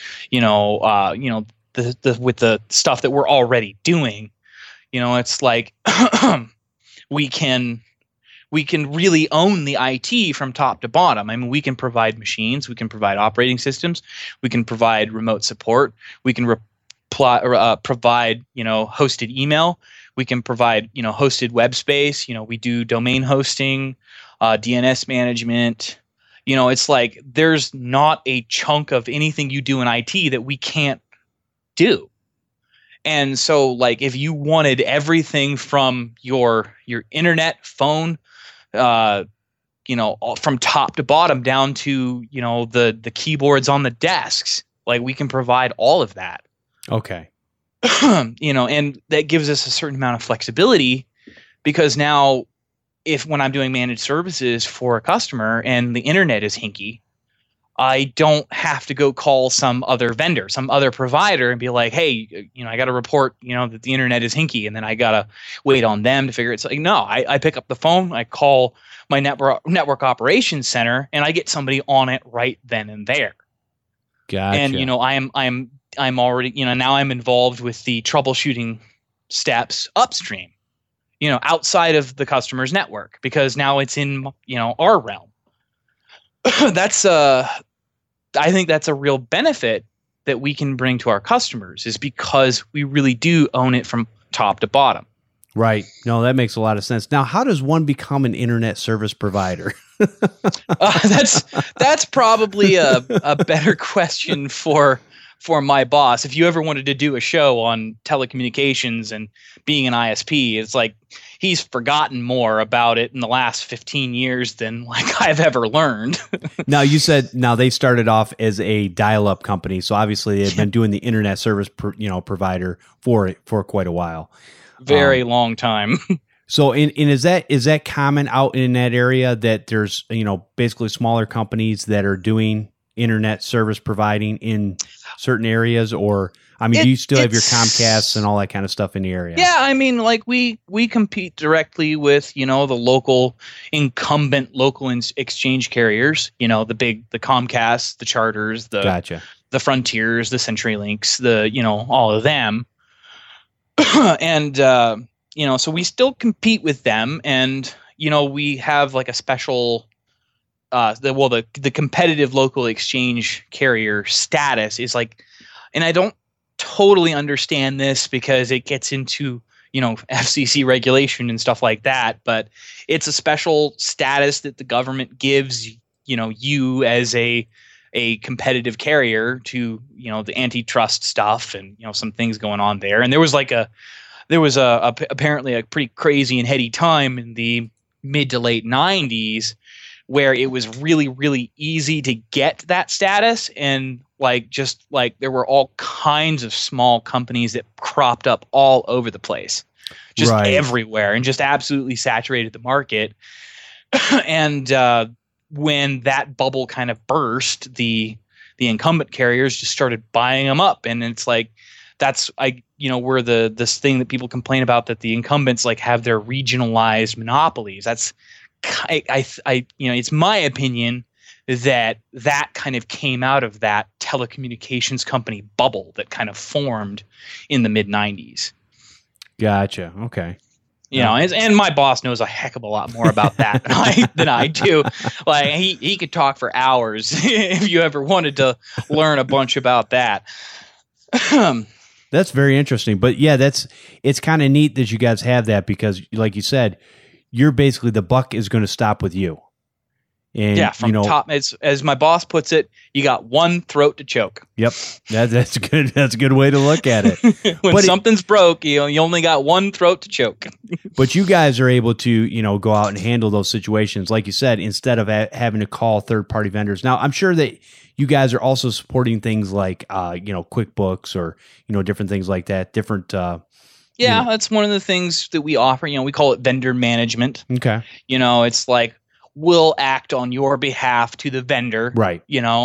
[SPEAKER 3] with the stuff that we're already doing, it's like we can really own the IT from top to bottom. I mean, we can provide machines, we can provide operating systems, we can provide remote support, we can provide, hosted email, we can provide, hosted web space. We do domain hosting, DNS management. It's like there's not a chunk of anything you do in IT that we can't do. And so, like, if you wanted everything from your internet, phone, from top to bottom down to, the keyboards on the desks, like, we can provide all of that.
[SPEAKER 2] Okay.
[SPEAKER 3] And that gives us a certain amount of flexibility, because now when I'm doing managed services for a customer and the internet is hinky, I don't have to go call some other vendor, some other provider and be like, hey, I got to report, that the internet is hinky, and then I got to wait on them to figure it. It's like, no, I pick up the phone, I call my network operations center, and I get somebody on it right then and there.
[SPEAKER 2] Gotcha.
[SPEAKER 3] And, I'm already, now I'm involved with the troubleshooting steps upstream, outside of the customer's network, because now it's in, our realm. I think that's a real benefit that we can bring to our customers, is because we really do own it from top to bottom.
[SPEAKER 2] Right. No, that makes a lot of sense. Now, how does one become an internet service provider?
[SPEAKER 3] That's probably a better question for my boss. If you ever wanted to do a show on telecommunications and being an ISP, it's like he's forgotten more about it in the last 15 years than like I've ever learned.
[SPEAKER 2] Now, you said they started off as a dial-up company, so obviously they've been doing the internet service provider for quite a while.
[SPEAKER 3] Very long time.
[SPEAKER 2] So, is that common out in that area, that there's basically smaller companies that are doing internet service providing in certain areas? Or do you still have your Comcasts and all that kind of stuff in the area?
[SPEAKER 3] Yeah, like we compete directly with the local incumbent exchange carriers. The Comcasts, the Charters,
[SPEAKER 2] Gotcha.
[SPEAKER 3] The Frontiers, the CenturyLinks, all of them. And so we still compete with them, and we have like a special the competitive local exchange carrier status is like, and I don't totally understand this because it gets into FCC regulation and stuff like that, but it's a special status that the government gives you as a competitive carrier to the antitrust stuff and some things going on there. And there was apparently a pretty crazy and heady time in the mid to late 90s where it was really, really easy to get that status. And there were all kinds of small companies that cropped up all over the place, just everywhere, and just absolutely saturated the market. And when that bubble kind of burst, the incumbent carriers just started buying them up. And it's like, we're this thing that people complain about, that the incumbents have their regionalized monopolies. That's, it's my opinion that kind of came out of that telecommunications company bubble that kind of formed in the mid 90s.
[SPEAKER 2] Gotcha. Okay.
[SPEAKER 3] And my boss knows a heck of a lot more about that than I do. Like he could talk for hours if you ever wanted to learn a bunch about that.
[SPEAKER 2] That's very interesting. But yeah, it's kind of neat that you guys have that, because like you said, you're basically, the buck is going to stop with you. And,
[SPEAKER 3] yeah, from top, as my boss puts it, you got one throat to choke.
[SPEAKER 2] Yep, that's good. That's a good way to look at it.
[SPEAKER 3] When something's broke, you only got one throat to choke.
[SPEAKER 2] But you guys are able to go out and handle those situations, like you said, instead of having to call third-party vendors. Now, I'm sure that you guys are also supporting things like QuickBooks or different things like that. Different.
[SPEAKER 3] Yeah, that's one of the things that we offer. We call it vendor management.
[SPEAKER 2] Okay.
[SPEAKER 3] It's like, we'll act on your behalf to the vendor.
[SPEAKER 2] Right.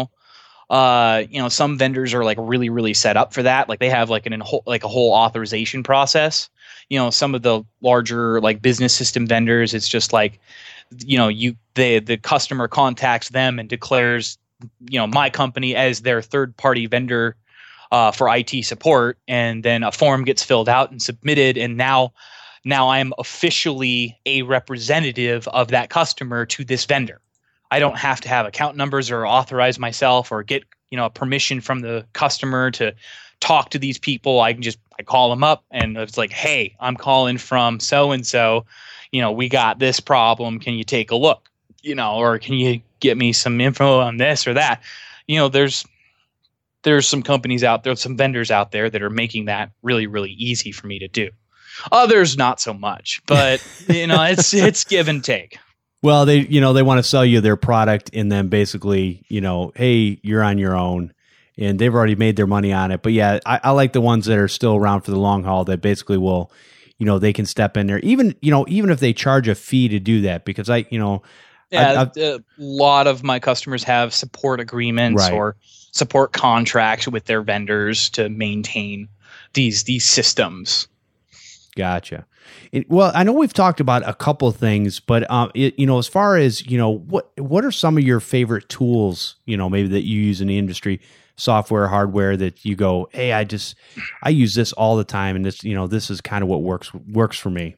[SPEAKER 3] Some vendors are like really, really set up for that. Like they have like a whole authorization process. Some of the larger like business system vendors, it's just like, the customer contacts them and declares, my company as their third party vendor for IT support, and then a form gets filled out and submitted, and now I'm officially a representative of that customer to this vendor. I don't have to have account numbers or authorize myself or get permission from the customer to talk to these people. I call them up, and it's like, hey, I'm calling from so and so. We got this problem. Can you take a look? Or can you get me some info on this or that? There's some companies out there, some vendors out there that are making that really, really easy for me to do. Others not so much, but it's give and take.
[SPEAKER 2] Well, they want to sell you their product, and then basically, hey, you're on your own, and they've already made their money on it. But yeah, I like the ones that are still around for the long haul, that basically will, they can step in there, even if they charge a fee to do that, because
[SPEAKER 3] Yeah, a lot of my customers have support agreements
[SPEAKER 2] Right.
[SPEAKER 3] or support contracts with their vendors to maintain these systems.
[SPEAKER 2] Gotcha. Well, I know we've talked about a couple of things, but as far as what are some of your favorite tools, maybe that you use in the industry, software, hardware, that you go, hey, I use this all the time, and this is kind of what works for me.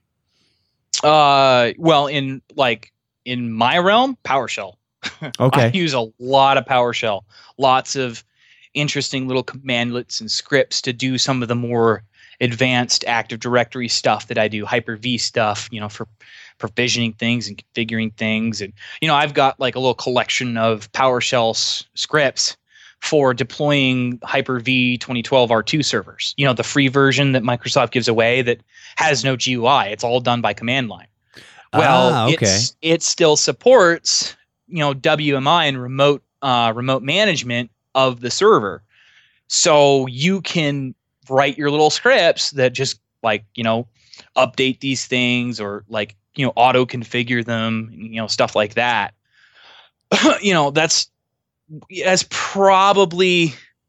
[SPEAKER 3] Well, in my realm, PowerShell.
[SPEAKER 2] Okay.
[SPEAKER 3] I use a lot of PowerShell. Lots of interesting little commandlets and scripts to do some of the more advanced Active Directory stuff that I do, Hyper-V stuff, for provisioning things and configuring things. And, I've got like a little collection of PowerShell scripts for deploying Hyper-V 2012 R2 servers, the free version that Microsoft gives away that has no GUI. It's all done by command line. Well,
[SPEAKER 2] okay.
[SPEAKER 3] It still supports, WMI and remote management of the server. So you can write your little scripts that just update these things or auto configure them, stuff like that. That's probably,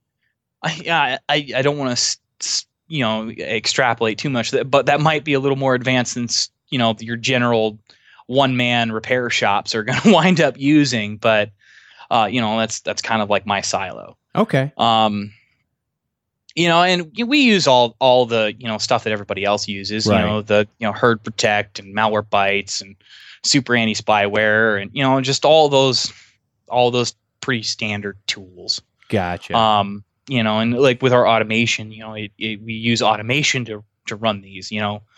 [SPEAKER 3] I don't want to extrapolate too much, but that might be a little more advanced than your general one-man repair shops are going to wind up using. But that's kind of like my silo.
[SPEAKER 2] Okay.
[SPEAKER 3] And we use all the stuff that everybody else uses.
[SPEAKER 2] Right.
[SPEAKER 3] The Herd Protect and Malwarebytes and Super Anti Spyware and just all those pretty standard tools.
[SPEAKER 2] Gotcha.
[SPEAKER 3] And like with our automation, we use automation to run these.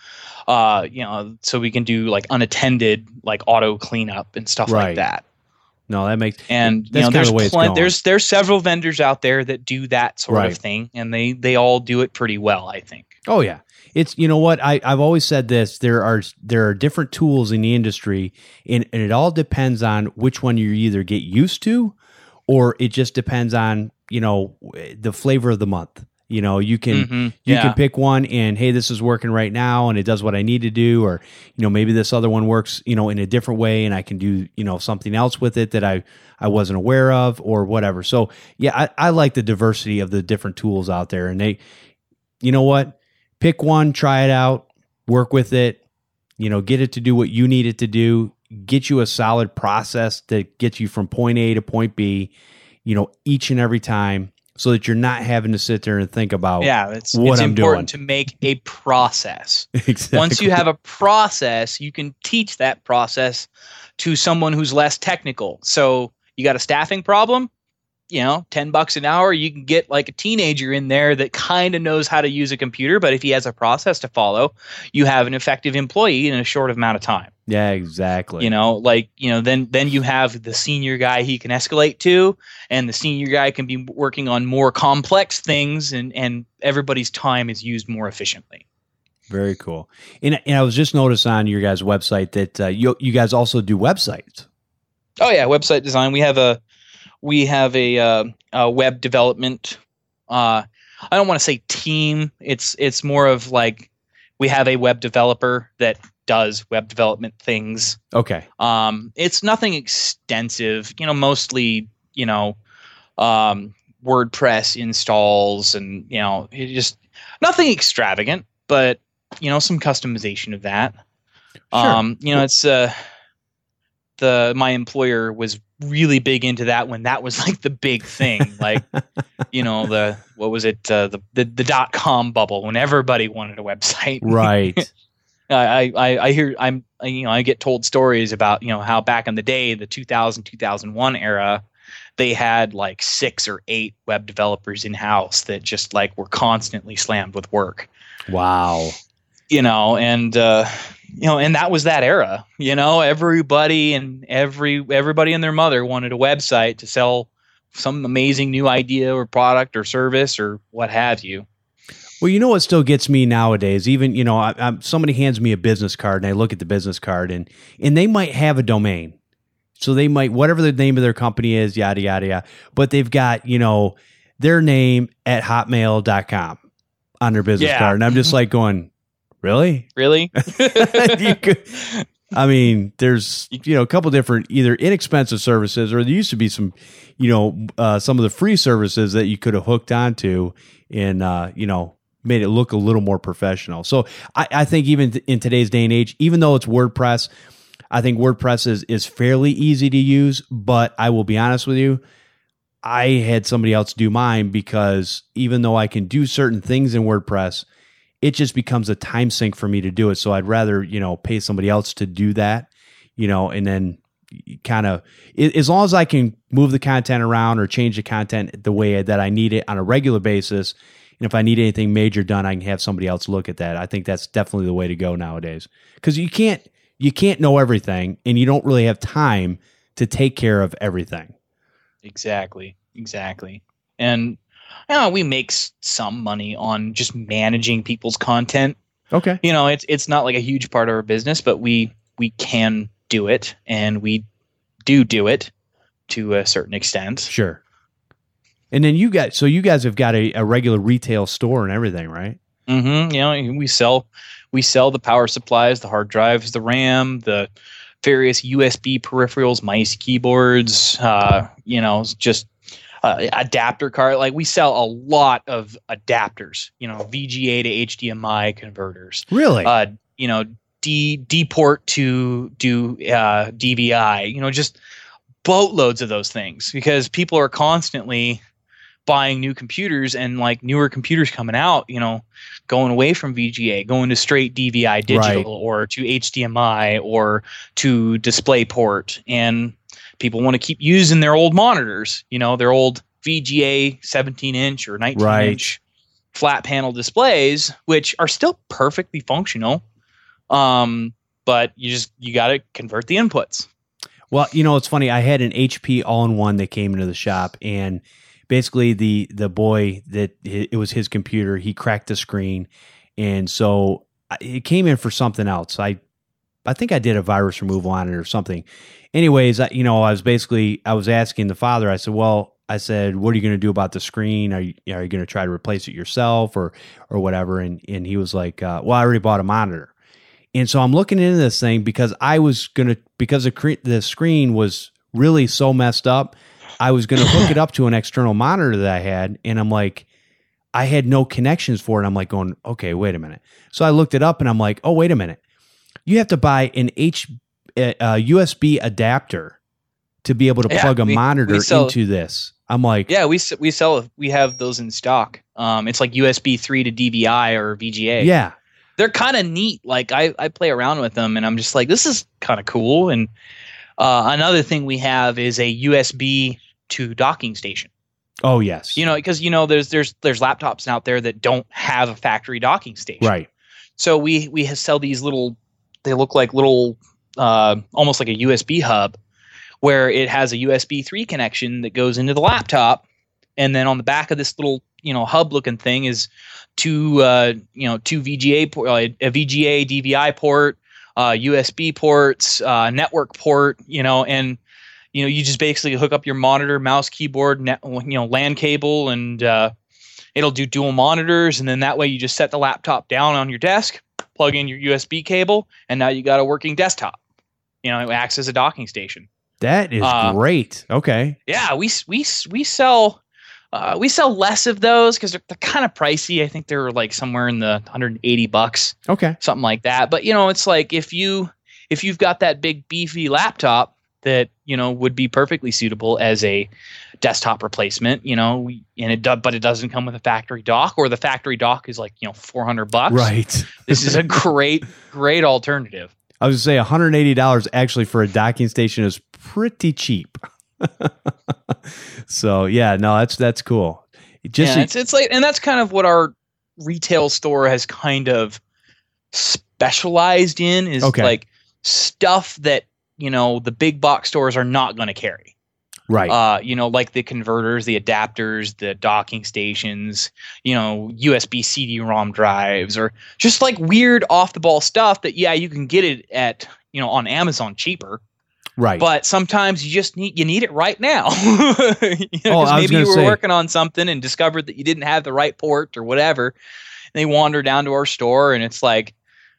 [SPEAKER 3] So we can do like unattended auto cleanup and stuff
[SPEAKER 2] Right.
[SPEAKER 3] like that.
[SPEAKER 2] No, that makes
[SPEAKER 3] And
[SPEAKER 2] that's kind of the way it's going.
[SPEAKER 3] there's several vendors out there that do that sort
[SPEAKER 2] Right.
[SPEAKER 3] of thing, and they all do it pretty well, I think.
[SPEAKER 2] Oh yeah, it's what I've always said this. There are different tools in the industry, and it all depends on which one you either get used to, or it just depends on the flavor of the month. You can can pick one and, hey, this is working right now and it does what I need to do, or maybe this other one works in a different way and I can do something else with it that I wasn't aware of or whatever. So yeah, I like the diversity of the different tools out there, and they, pick one, try it out, work with it, get it to do what you need it to do, get you a solid process that gets you from point A to point B, each and every time, so that you're not having to sit there and think about
[SPEAKER 3] it's
[SPEAKER 2] what I'm
[SPEAKER 3] important
[SPEAKER 2] doing.
[SPEAKER 3] to make a process.
[SPEAKER 2] Exactly.
[SPEAKER 3] Once you have a process, you can teach that process to someone who's less technical. So you got a staffing problem, $10 an hour, you can get like a teenager in there that kind of knows how to use a computer, but if he has a process to follow, you have an effective employee in a short amount of time.
[SPEAKER 2] Yeah, exactly.
[SPEAKER 3] Then you have the senior guy he can escalate to, and the senior guy can be working on more complex things, and everybody's time is used more efficiently.
[SPEAKER 2] Very cool. And I was just noticed on your guys' website that you guys also do websites.
[SPEAKER 3] Oh yeah, website design. We have a web development. I don't want to say team. It's more of like we have a web developer that does web development things.
[SPEAKER 2] Okay.
[SPEAKER 3] It's nothing extensive. Mostly WordPress installs and it just nothing extravagant, but some customization of that.
[SPEAKER 2] Sure.
[SPEAKER 3] It's my employer was really big into that when that was like the big thing, like what was it, the .com bubble, when everybody wanted a website.
[SPEAKER 2] Right.
[SPEAKER 3] I get told stories about how back in the day, the 2001 era, they had like 6 or 8 web developers in house that just were constantly slammed with work.
[SPEAKER 2] Wow.
[SPEAKER 3] And that was that era. Everybody and everybody and their mother wanted a website to sell some amazing new idea or product or service or what have you.
[SPEAKER 2] Well, what still gets me nowadays, even, somebody hands me a business card and I look at the business card and they might have a domain. So they might, whatever the name of their company is, yada, yada, yada, but they've got, their name at hotmail.com on their business card. And I'm just like going, really?
[SPEAKER 3] Really?
[SPEAKER 2] I mean, there's, a couple different either inexpensive services, or there used to be some, some of the free services that you could have hooked onto and, made it look a little more professional. So I think even in today's day and age, even though it's WordPress, I think WordPress is fairly easy to use, but I will be honest with you, I had somebody else do mine because even though I can do certain things in WordPress, it just becomes a time sink for me to do it. So I'd rather, pay somebody else to do that, and then kind of, as long as I can move the content around or change the content the way that I need it on a regular basis. And if I need anything major done, I can have somebody else look at that. I think that's definitely the way to go nowadays, because you can't know everything, and you don't really have time to take care of everything.
[SPEAKER 3] Exactly. And we make some money on just managing people's content.
[SPEAKER 2] Okay.
[SPEAKER 3] It's not like a huge part of our business, but we can do it, and we do it to a certain extent.
[SPEAKER 2] Sure. And then you guys have got a regular retail store and everything, right?
[SPEAKER 3] Mm-hmm. We sell the power supplies, the hard drives, the RAM, the various USB peripherals, mice, keyboards, just adapter card. Like, we sell a lot of adapters, VGA to HDMI converters.
[SPEAKER 2] Really?
[SPEAKER 3] D port to DVI, just boatloads of those things, because people are constantly buying new computers, and like newer computers coming out, going away from VGA, going to straight DVI digital,
[SPEAKER 2] right,
[SPEAKER 3] or to HDMI or to DisplayPort, and people want to keep using their old monitors, their old VGA 17-inch or 19-inch flat panel displays, which are still perfectly functional, but you got to convert the inputs.
[SPEAKER 2] Well, it's funny. I had an HP all-in-one that came into the shop, and basically the boy that it was his computer, he cracked the screen, and so it came in for something else. I think I did a virus removal on it or something. Anyways, I was asking the father. I said, what are you going to do about the screen? Are you going to try to replace it yourself or whatever? And he was like, I already bought a monitor. And so I'm looking into this thing because the screen was really so messed up, I was going to hook it up to an external monitor that I had, and I'm like, I had no connections for it. I'm like going, okay, wait a minute. So I looked it up, and I'm like, oh, wait a minute. You have to buy an USB adapter to be able to plug a monitor into this. I'm like,
[SPEAKER 3] yeah, we have those in stock. It's like USB 3 to DVI or VGA.
[SPEAKER 2] Yeah.
[SPEAKER 3] They're kind of neat. Like, I play around with them, and I'm just like, this is kind of cool. And another thing we have is a USB to docking station.
[SPEAKER 2] Oh yes.
[SPEAKER 3] Because there's laptops out there that don't have a factory docking station.
[SPEAKER 2] Right.
[SPEAKER 3] So we sell these little. They look like little, almost like a USB hub, where it has a USB 3 connection that goes into the laptop, and then on the back of this little hub looking thing is two VGA a VGA DVI port, USB ports, network port, and you just basically hook up your monitor, mouse, keyboard, LAN cable, and it'll do dual monitors, and then that way you just set the laptop down on your desk, plug in your USB cable, and now you got a working desktop. It acts as a docking station.
[SPEAKER 2] That is great. Okay.
[SPEAKER 3] Yeah, we sell less of those because they're kind of pricey. I think they're like somewhere in the $180.
[SPEAKER 2] Okay.
[SPEAKER 3] Something like that. But it's like if you've got that big beefy laptop that would be perfectly suitable as a desktop replacement, but it doesn't come with a factory dock, or the factory dock is like $400.
[SPEAKER 2] Right.
[SPEAKER 3] This is a great alternative.
[SPEAKER 2] I was going to say $180 actually for a docking station is pretty cheap. So yeah, no, that's cool.
[SPEAKER 3] It's like, and that's kind of what our retail store has kind of specialized in, is like stuff that the big box stores are not going to carry.
[SPEAKER 2] Right.
[SPEAKER 3] Like the converters, the adapters, the docking stations, USB CD-ROM drives, or just like weird off the ball stuff that, you can get it at, on Amazon cheaper.
[SPEAKER 2] Right.
[SPEAKER 3] But sometimes you need it right now.
[SPEAKER 2] Maybe
[SPEAKER 3] you were working on something and discovered that you didn't have the right port or whatever. And they wander down to our store, and it's like,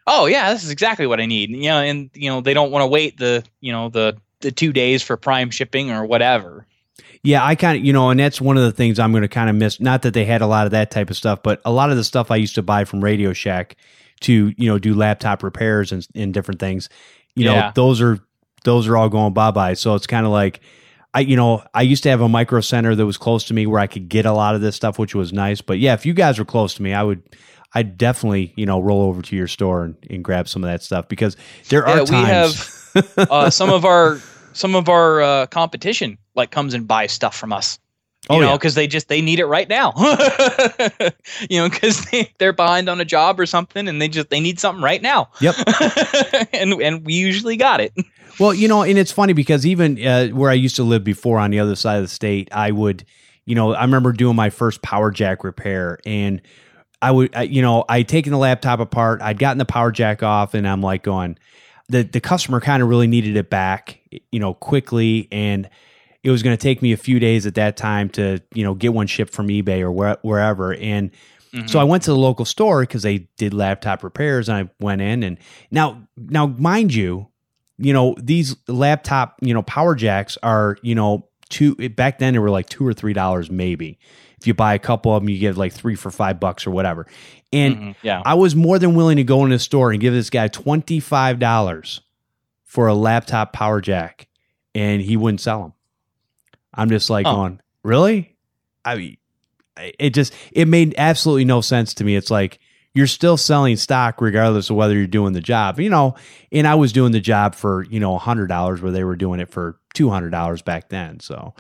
[SPEAKER 3] oh yeah, this is exactly what I need. And they don't want to wait the 2 days for Prime shipping or whatever.
[SPEAKER 2] Yeah, I kind of, and that's one of the things I'm going to kind of miss. Not that they had a lot of that type of stuff, but a lot of the stuff I used to buy from Radio Shack to, do laptop repairs and different things, those are all going bye-bye. So it's kind of like, I used to have a Micro Center that was close to me where I could get a lot of this stuff, which was nice. But yeah, if you guys were close to me, I'd definitely, roll over to your store and grab some of that stuff, because there are times.
[SPEAKER 3] We have some of our competition comes and buys stuff from us. Because they need it right now. Because they're behind on a job or something, and they need something right now.
[SPEAKER 2] Yep.
[SPEAKER 3] and we usually got it.
[SPEAKER 2] Well, and it's funny because even where I used to live before on the other side of the state, I would, I remember doing my first power jack repair, and I'd taken the laptop apart, I'd gotten the power jack off, and I'm like going, the customer kind of really needed it back, quickly, and it was going to take me a few days at that time to, get one shipped from eBay or wherever. And so I went to the local store because they did laptop repairs, and I went in, and now mind you, these laptop, power jacks are, back then they were like $2 or $3 maybe. If you buy a couple of them, you get like 3 for $5 or whatever. And I was more than willing to go in the store and give this guy $25 for a laptop power jack, and he wouldn't sell them. I'm just like going, really? I mean, it made absolutely no sense to me. It's like, you're still selling stock regardless of whether you're doing the job, and I was doing the job for, $100 where they were doing it for $200 back then. So,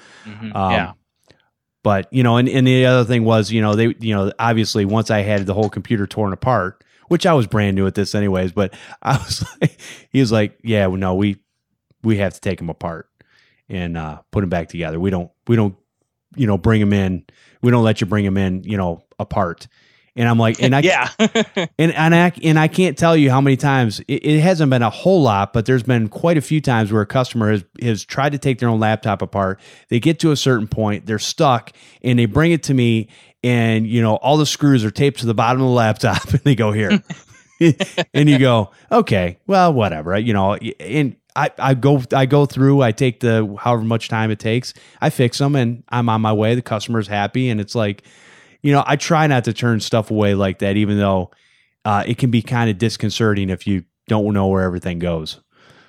[SPEAKER 2] but, and the other thing was, they, obviously once I had the whole computer torn apart, which I was brand new at this anyways, but I was like, he was like, yeah, well, no, we have to take them apart and put them back together. We don't, bring them in. We don't let you bring them in, apart. And I'm like, and I, and I can't tell you how many times it hasn't been a whole lot, but there's been quite a few times where a customer has tried to take their own laptop apart. They get to a certain point, they're stuck, and they bring it to me, and all the screws are taped to the bottom of the laptop, and they go, here. And you go, okay, well, whatever, and I go through, I take the however much time it takes, I fix them, and I'm on my way. The customer's happy, and it's like, I try not to turn stuff away like that, even though it can be kind of disconcerting if you don't know where everything goes.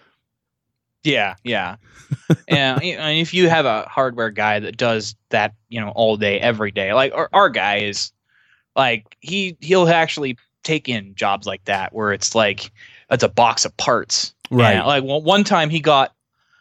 [SPEAKER 3] Yeah. And if you have a hardware guy that does that, all day, every day, like our guy is like, he'll actually take in jobs like that where it's like, it's a box of parts.
[SPEAKER 2] Right.
[SPEAKER 3] And like one time he got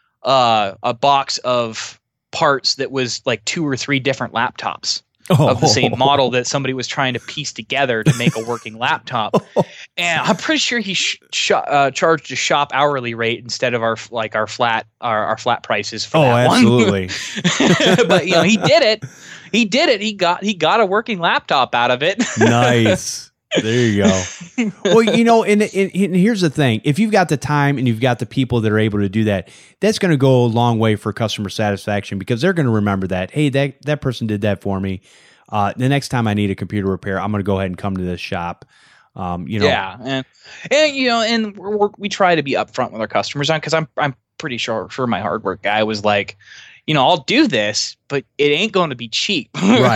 [SPEAKER 3] a box of parts that was like 2 or 3 different laptops. Of the same model that somebody was trying to piece together to make a working laptop. And I'm pretty sure he charged a shop hourly rate instead of our flat prices for that
[SPEAKER 2] absolutely.
[SPEAKER 3] One. But he did it. He got a working laptop out of it.
[SPEAKER 2] Nice. There you go. Well, and here's the thing. If you've got the time and you've got the people that are able to do that, that's going to go a long way for customer satisfaction, because they're going to remember that, hey, that person did that for me. The next time I need a computer repair, I'm going to go ahead and come to this shop.
[SPEAKER 3] Yeah. And we try to be upfront with our customers because I'm pretty sure my hardware guy was like, I'll do this, but it ain't going to be cheap.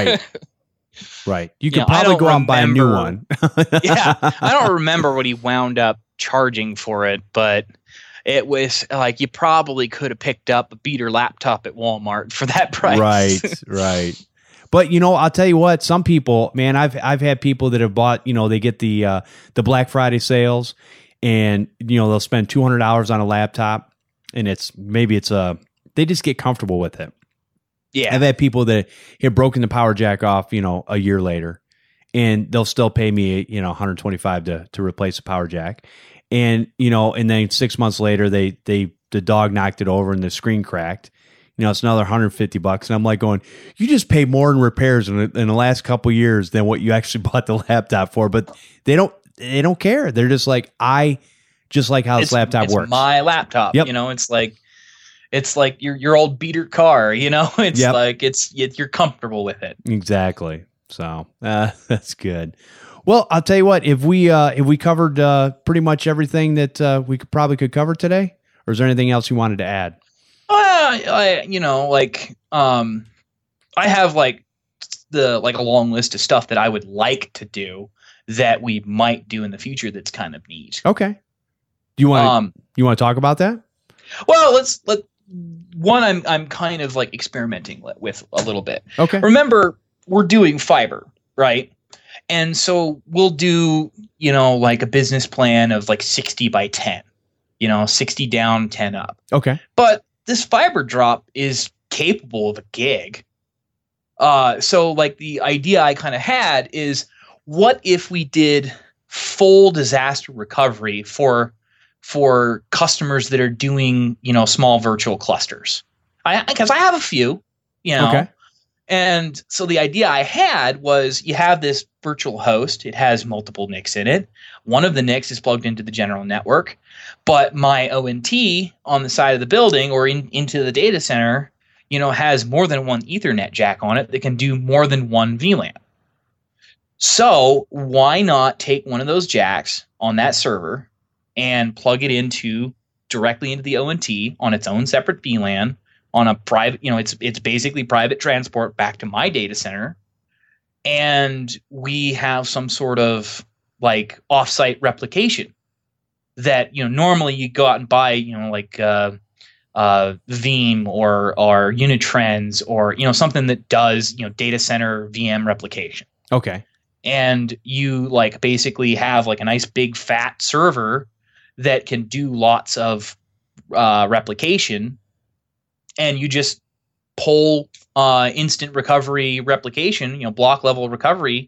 [SPEAKER 2] Right. You could probably go out and buy a new one.
[SPEAKER 3] Yeah. I don't remember what he wound up charging for it, but it was like you probably could have picked up a beater laptop at Walmart for that price.
[SPEAKER 2] Right. But I'll tell you what, some people, man, I've had people that have bought, they get the Black Friday sales, and they'll spend $200 on a laptop, and they just get comfortable with it.
[SPEAKER 3] Yeah.
[SPEAKER 2] I've had people that have broken the power jack off, a year later, and they'll still pay me, $125 to replace the power jack. And, and then 6 months later, the dog knocked it over and the screen cracked. It's another $150. And I'm like going, you just pay more in repairs in the last couple of years than what you actually bought the laptop for. But they don't care. They're just like, I just like how this laptop works.
[SPEAKER 3] It's my laptop.
[SPEAKER 2] Yep.
[SPEAKER 3] It's like your old beater car, it's like you're comfortable with it.
[SPEAKER 2] Exactly. So that's good. Well, I'll tell you what, if we covered pretty much everything that we could cover today, or is there anything else you wanted to add?
[SPEAKER 3] I have like a long list of stuff that I would like to do that we might do in the future. That's kind of neat.
[SPEAKER 2] Okay. Do you want to talk about that?
[SPEAKER 3] Well, I'm kind of like experimenting with a little bit.
[SPEAKER 2] Okay.
[SPEAKER 3] Remember, we're doing fiber, right? And so we'll do, like a business plan of like 60 by 10, 60 down, 10 up.
[SPEAKER 2] Okay.
[SPEAKER 3] But this fiber drop is capable of a gig. So like the idea I kind of had is, what if we did full disaster recovery for customers that are doing, small virtual clusters? Because I have a few,
[SPEAKER 2] Okay.
[SPEAKER 3] And so the idea I had was, you have this virtual host. It has multiple NICs in it. One of the NICs is plugged into the general network, but my ONT on the side of the building or into the data center, has more than one Ethernet jack on it that can do more than one VLAN. So why not take one of those jacks on that server and plug it directly into the ONT on its own separate VLAN on a private, it's basically private transport back to my data center. And we have some sort of like offsite replication that, normally you go out and buy, Veeam or Unitrends or, something that does, data center VM replication.
[SPEAKER 2] Okay.
[SPEAKER 3] And you like basically have like a nice big fat server that can do lots of replication, and you just pull instant recovery replication, block level recovery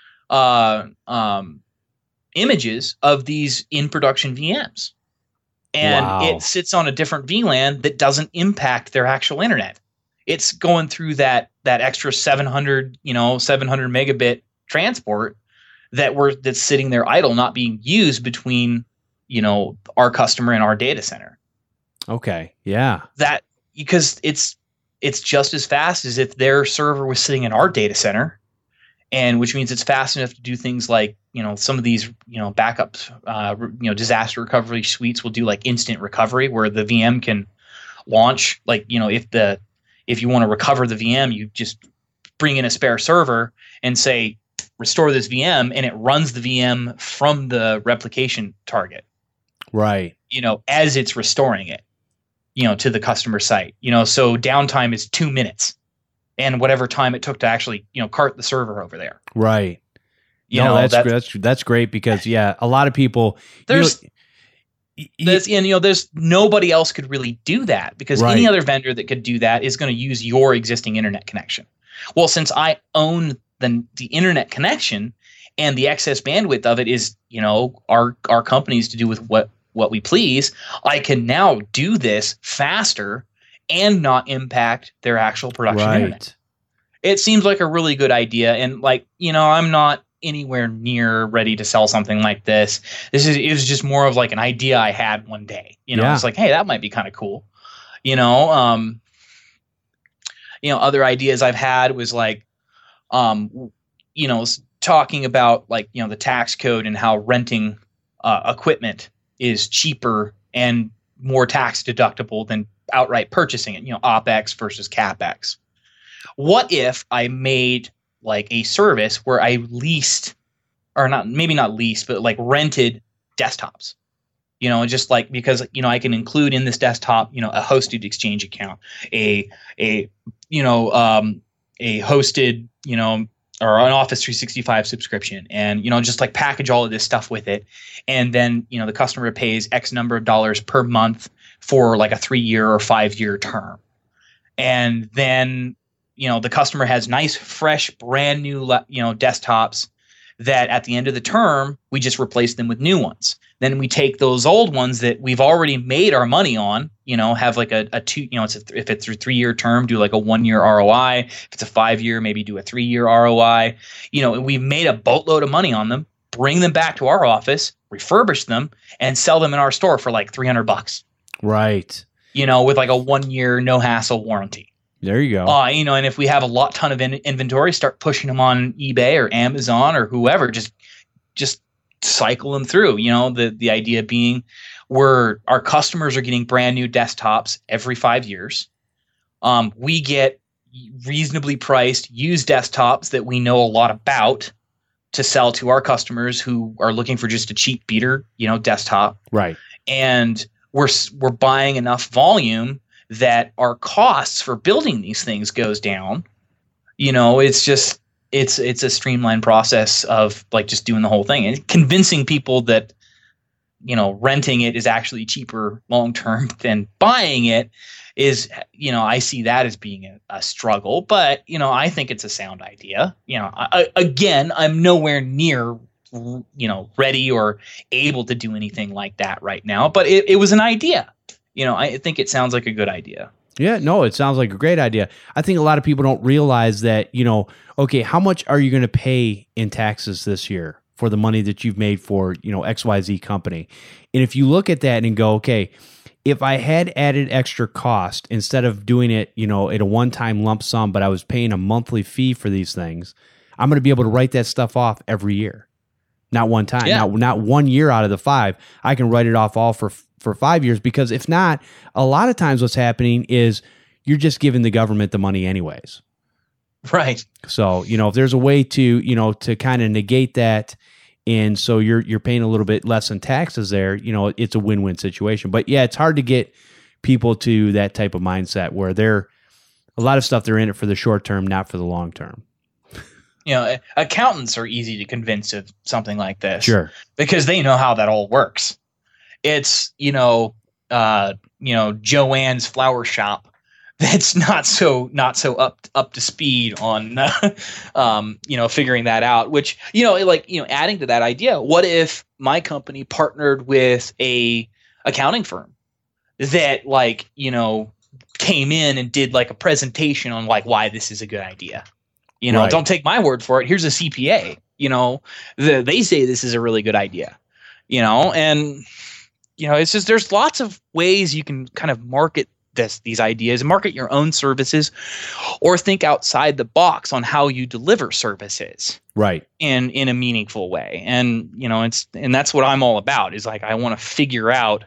[SPEAKER 3] images of these in production VMs. And It sits on a different VLAN that doesn't impact their actual internet. It's going through that extra 700 megabit transport that's sitting there idle, not being used between, our customer and our data center.
[SPEAKER 2] Okay. Yeah.
[SPEAKER 3] Because it's just as fast as if their server was sitting in our data center, and which means it's fast enough to do things like, some of these, backups, disaster recovery suites will do like instant recovery where the VM can launch. Like, if you want to recover the VM, you just bring in a spare server and say, restore this VM, and it runs the VM from the replication target.
[SPEAKER 2] Right.
[SPEAKER 3] As it's restoring it, to the customer site, so downtime is 2 minutes and whatever time it took to actually, cart the server over there.
[SPEAKER 2] Right. That's great because a lot of people
[SPEAKER 3] there's nobody else could really do that because
[SPEAKER 2] Right.
[SPEAKER 3] Any other vendor that could do that is going to use your existing internet connection. Well, since I own the internet connection and the excess bandwidth of it is, our companies to do with what we please, I can now do this faster and not impact their actual production internet. It seems like a really good idea. And like, I'm not anywhere near ready to sell something like this. It was just more of like an idea I had one day, It's like, hey, that might be kind of cool. Other ideas I've had was like, talking about like, the tax code and how renting equipment is cheaper and more tax deductible than outright purchasing it, OpEx versus CapEx. What if I made like a service where I leased, or maybe not leased, but like rented desktops, just like, because, I can include in this desktop, a hosted Exchange account, a hosted, or an Office 365 subscription, and, just like package all of this stuff with it. And then, the customer pays X number of dollars per month for like a 3-year or 5-year term. And then, the customer has nice, fresh, brand new, desktops that at the end of the term, we just replace them with new ones. Then we take those old ones that we've already made our money on, have like a 2, if it's a 3-year term, do like a 1-year ROI. If it's a 5-year, maybe do a 3-year ROI. We've made a boatload of money on them, bring them back to our office, refurbish them, and sell them in our store for like $300.
[SPEAKER 2] Right.
[SPEAKER 3] With like a 1-year no hassle warranty.
[SPEAKER 2] There you go.
[SPEAKER 3] And if we have a ton of inventory, start pushing them on eBay or Amazon or whoever, just cycle them through. The idea being our customers are getting brand new desktops every 5 years. We get reasonably priced used desktops that we know a lot about to sell to our customers who are looking for just a cheap beater, desktop.
[SPEAKER 2] Right.
[SPEAKER 3] And we're buying enough volume that our costs for building these things goes down. It's a streamlined process of like just doing the whole thing and convincing people that, renting it is actually cheaper long-term than buying it is, I see that as being a struggle, but, I think it's a sound idea. Again, I'm nowhere near, ready or able to do anything like that right now, but it was an idea. I think it sounds like a good idea.
[SPEAKER 2] Yeah, no, it sounds like a great idea. I think a lot of people don't realize that, okay, how much are you going to pay in taxes this year for the money that you've made for, XYZ company? And if you look at that and go, okay, if I had added extra cost instead of doing it, at a one-time lump sum, but I was paying a monthly fee for these things, I'm going to be able to write that stuff off every year. Not one time, not 1 year out of the 5. I can write it off all for 5 years, because if not, a lot of times what's happening is you're just giving the government the money anyways.
[SPEAKER 3] Right.
[SPEAKER 2] So, if there's a way to, to kind of negate that, and so you're paying a little bit less in taxes there, it's a win-win situation. But yeah, it's hard to get people to that type of mindset where a lot of stuff, they're in it for the short term, not for the long term.
[SPEAKER 3] Accountants are easy to convince of something like this.
[SPEAKER 2] Sure.
[SPEAKER 3] Because they know how that all works. It's, Joanne's flower shop that's not so up to speed on, figuring that out, which, adding to that idea, what if my company partnered with a accounting firm that came in and did like a presentation on like why this is a good idea?
[SPEAKER 2] Right.
[SPEAKER 3] Don't take my word for it. Here's a CPA, they say this is a really good idea, and, it's just, there's lots of ways you can kind of market these ideas, market your own services, or think outside the box on how you deliver services.
[SPEAKER 2] Right.
[SPEAKER 3] In a meaningful way. And, and that's what I'm all about, is like, I want to figure out,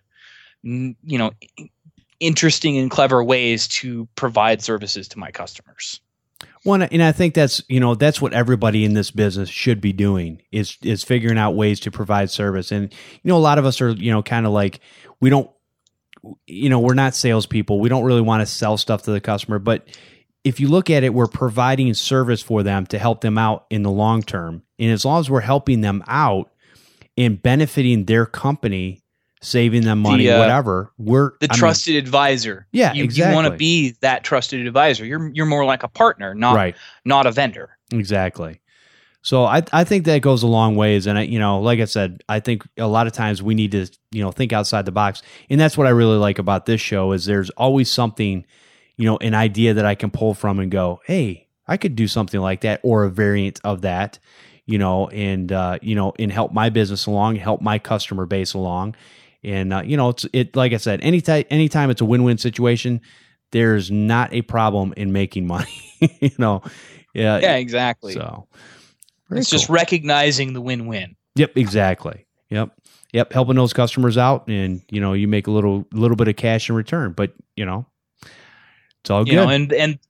[SPEAKER 3] interesting and clever ways to provide services to my customers.
[SPEAKER 2] Well, and I think that's what everybody in this business should be doing is figuring out ways to provide service. And, a lot of us are, kind of like, we don't, we're not salespeople. We don't really want to sell stuff to the customer. But if you look at it, we're providing service for them to help them out in the long term. And as long as we're helping them out and benefiting their company, saving them money, whatever, we're the
[SPEAKER 3] trusted advisor.
[SPEAKER 2] Yeah, exactly.
[SPEAKER 3] You want to be that trusted advisor. You're more like a partner, not a vendor.
[SPEAKER 2] Exactly. So I think that goes a long ways. And like I said, I think a lot of times we need to, think outside the box. And that's what I really like about this show is there's always something, an idea that I can pull from and go, hey, I could do something like that or a variant of that, and help my business along, help my customer base along. And, it's like I said, anytime it's a win-win situation, there's not a problem in making money,
[SPEAKER 3] Yeah, exactly.
[SPEAKER 2] So
[SPEAKER 3] it's just recognizing the win-win.
[SPEAKER 2] Yep, exactly. Yep. Helping those customers out, and you make a little bit of cash in return. But it's all good.
[SPEAKER 3] And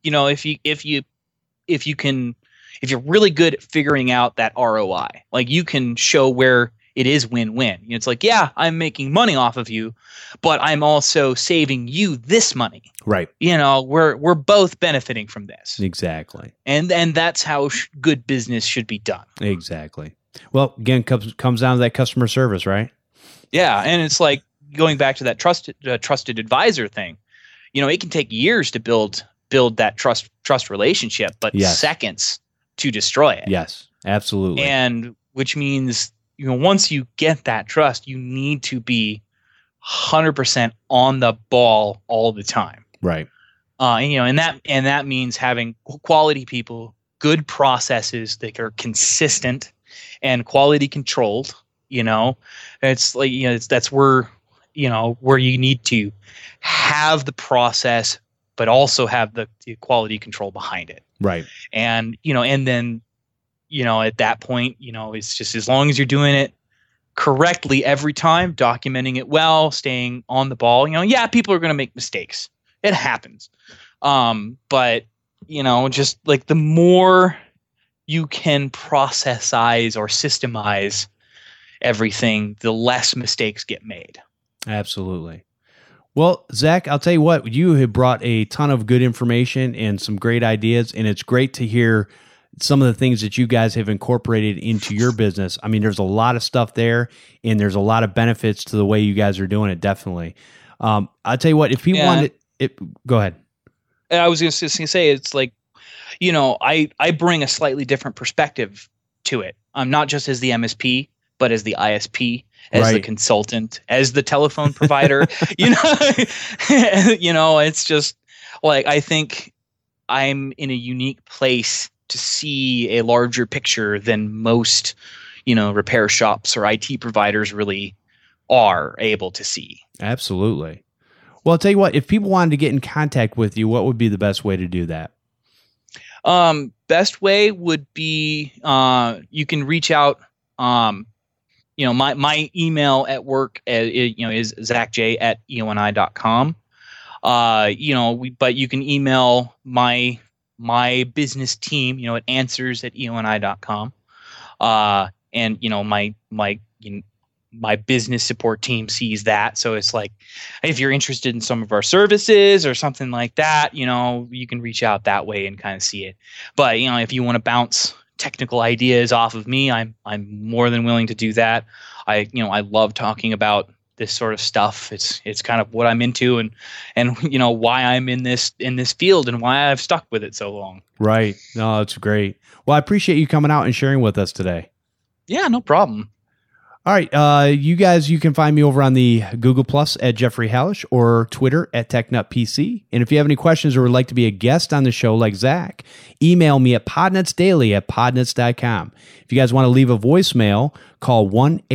[SPEAKER 3] if you're really good at figuring out that ROI, like you can show where it is win-win. It's like, yeah, I'm making money off of you, but I'm also saving you this money.
[SPEAKER 2] Right.
[SPEAKER 3] We're both benefiting from this.
[SPEAKER 2] Exactly.
[SPEAKER 3] And that's how good business should be done.
[SPEAKER 2] Exactly. Well, again, comes down to that customer service, right?
[SPEAKER 3] Yeah, and it's like going back to that trusted advisor thing. It can take years to build that trust relationship, but seconds to destroy it.
[SPEAKER 2] Yes, absolutely.
[SPEAKER 3] And which means once you get that trust, you need to be 100% on the ball all the time.
[SPEAKER 2] Right.
[SPEAKER 3] And that means having quality people, good processes that are consistent and quality controlled. It's like that's where you need to have the process but also have the quality control behind it.
[SPEAKER 2] Right.
[SPEAKER 3] And, and then, at that point, it's just as long as you're doing it correctly every time, documenting it well, staying on the ball, people are going to make mistakes. It happens. But, just like the more you can processize or systemize everything, the less mistakes get made.
[SPEAKER 2] Absolutely. Well, Zach, I'll tell you what, you have brought a ton of good information and some great ideas, and it's great to hear some of the things that you guys have incorporated into your business. I mean, there's a lot of stuff there, and there's a lot of benefits to the way you guys are doing it, definitely. I'll tell you what, if people wanted it, go ahead.
[SPEAKER 3] I was just going to say, it's like, I bring a slightly different perspective to it. I'm not just as the MSP, but as the ISP, as the consultant, as the telephone provider. It's just like, I think I'm in a unique place to see a larger picture than most, repair shops or IT providers really are able to see.
[SPEAKER 2] Absolutely. Well, I'll tell you what, if people wanted to get in contact with you, what would be the best way to do that?
[SPEAKER 3] Best way would be, you can reach out, my email at work is zachj@eoni.com. But you can email my business team, at answers@eoni.com. And my business support team sees that. So it's like, if you're interested in some of our services or something like that, you can reach out that way and kind of see it. But, if you want to bounce technical ideas off of me, I'm more than willing to do that. I love talking about this sort of stuff. It's kind of what I'm into and why I'm in this field and why I've stuck with it so long.
[SPEAKER 2] Right. No, that's great. Well, I appreciate you coming out and sharing with us today.
[SPEAKER 3] Yeah, no problem.
[SPEAKER 2] All right. You guys, you can find me over on the Google Plus at Jeffrey Hallish or Twitter at TechNutPC. And if you have any questions or would like to be a guest on the show like Zach, email me at podnutsdaily@podnuts.com. If you guys want to leave a voicemail, call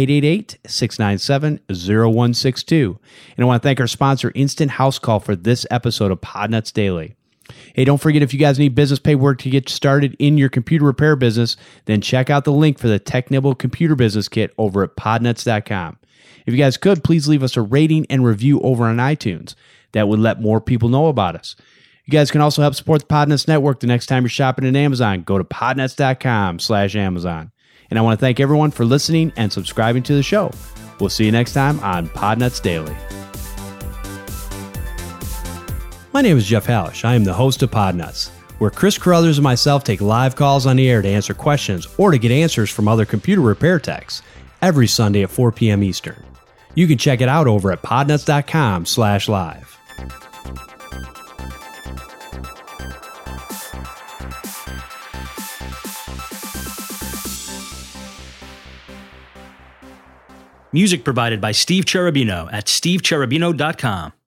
[SPEAKER 2] 1-888-697-0162. And I want to thank our sponsor, Instant House Call, for this episode of Podnuts Daily. Hey, don't forget, if you guys need business paperwork to get started in your computer repair business, then check out the link for the TechNibble Computer Business Kit over at podnuts.com. If you guys could, please leave us a rating and review over on iTunes. That would let more people know about us. You guys can also help support the Podnuts Network the next time you're shopping at Amazon. Go to podnuts.com/Amazon. And I want to thank everyone for listening and subscribing to the show. We'll see you next time on Podnuts Daily. My name is Jeff Hallish. I am the host of Podnuts, where Chris Carruthers and myself take live calls on the air to answer questions or to get answers from other computer repair techs every Sunday at 4 p.m. Eastern. You can check it out over at podnuts.com/live.
[SPEAKER 4] Music provided by Steve Cherubino at stevecherubino.com.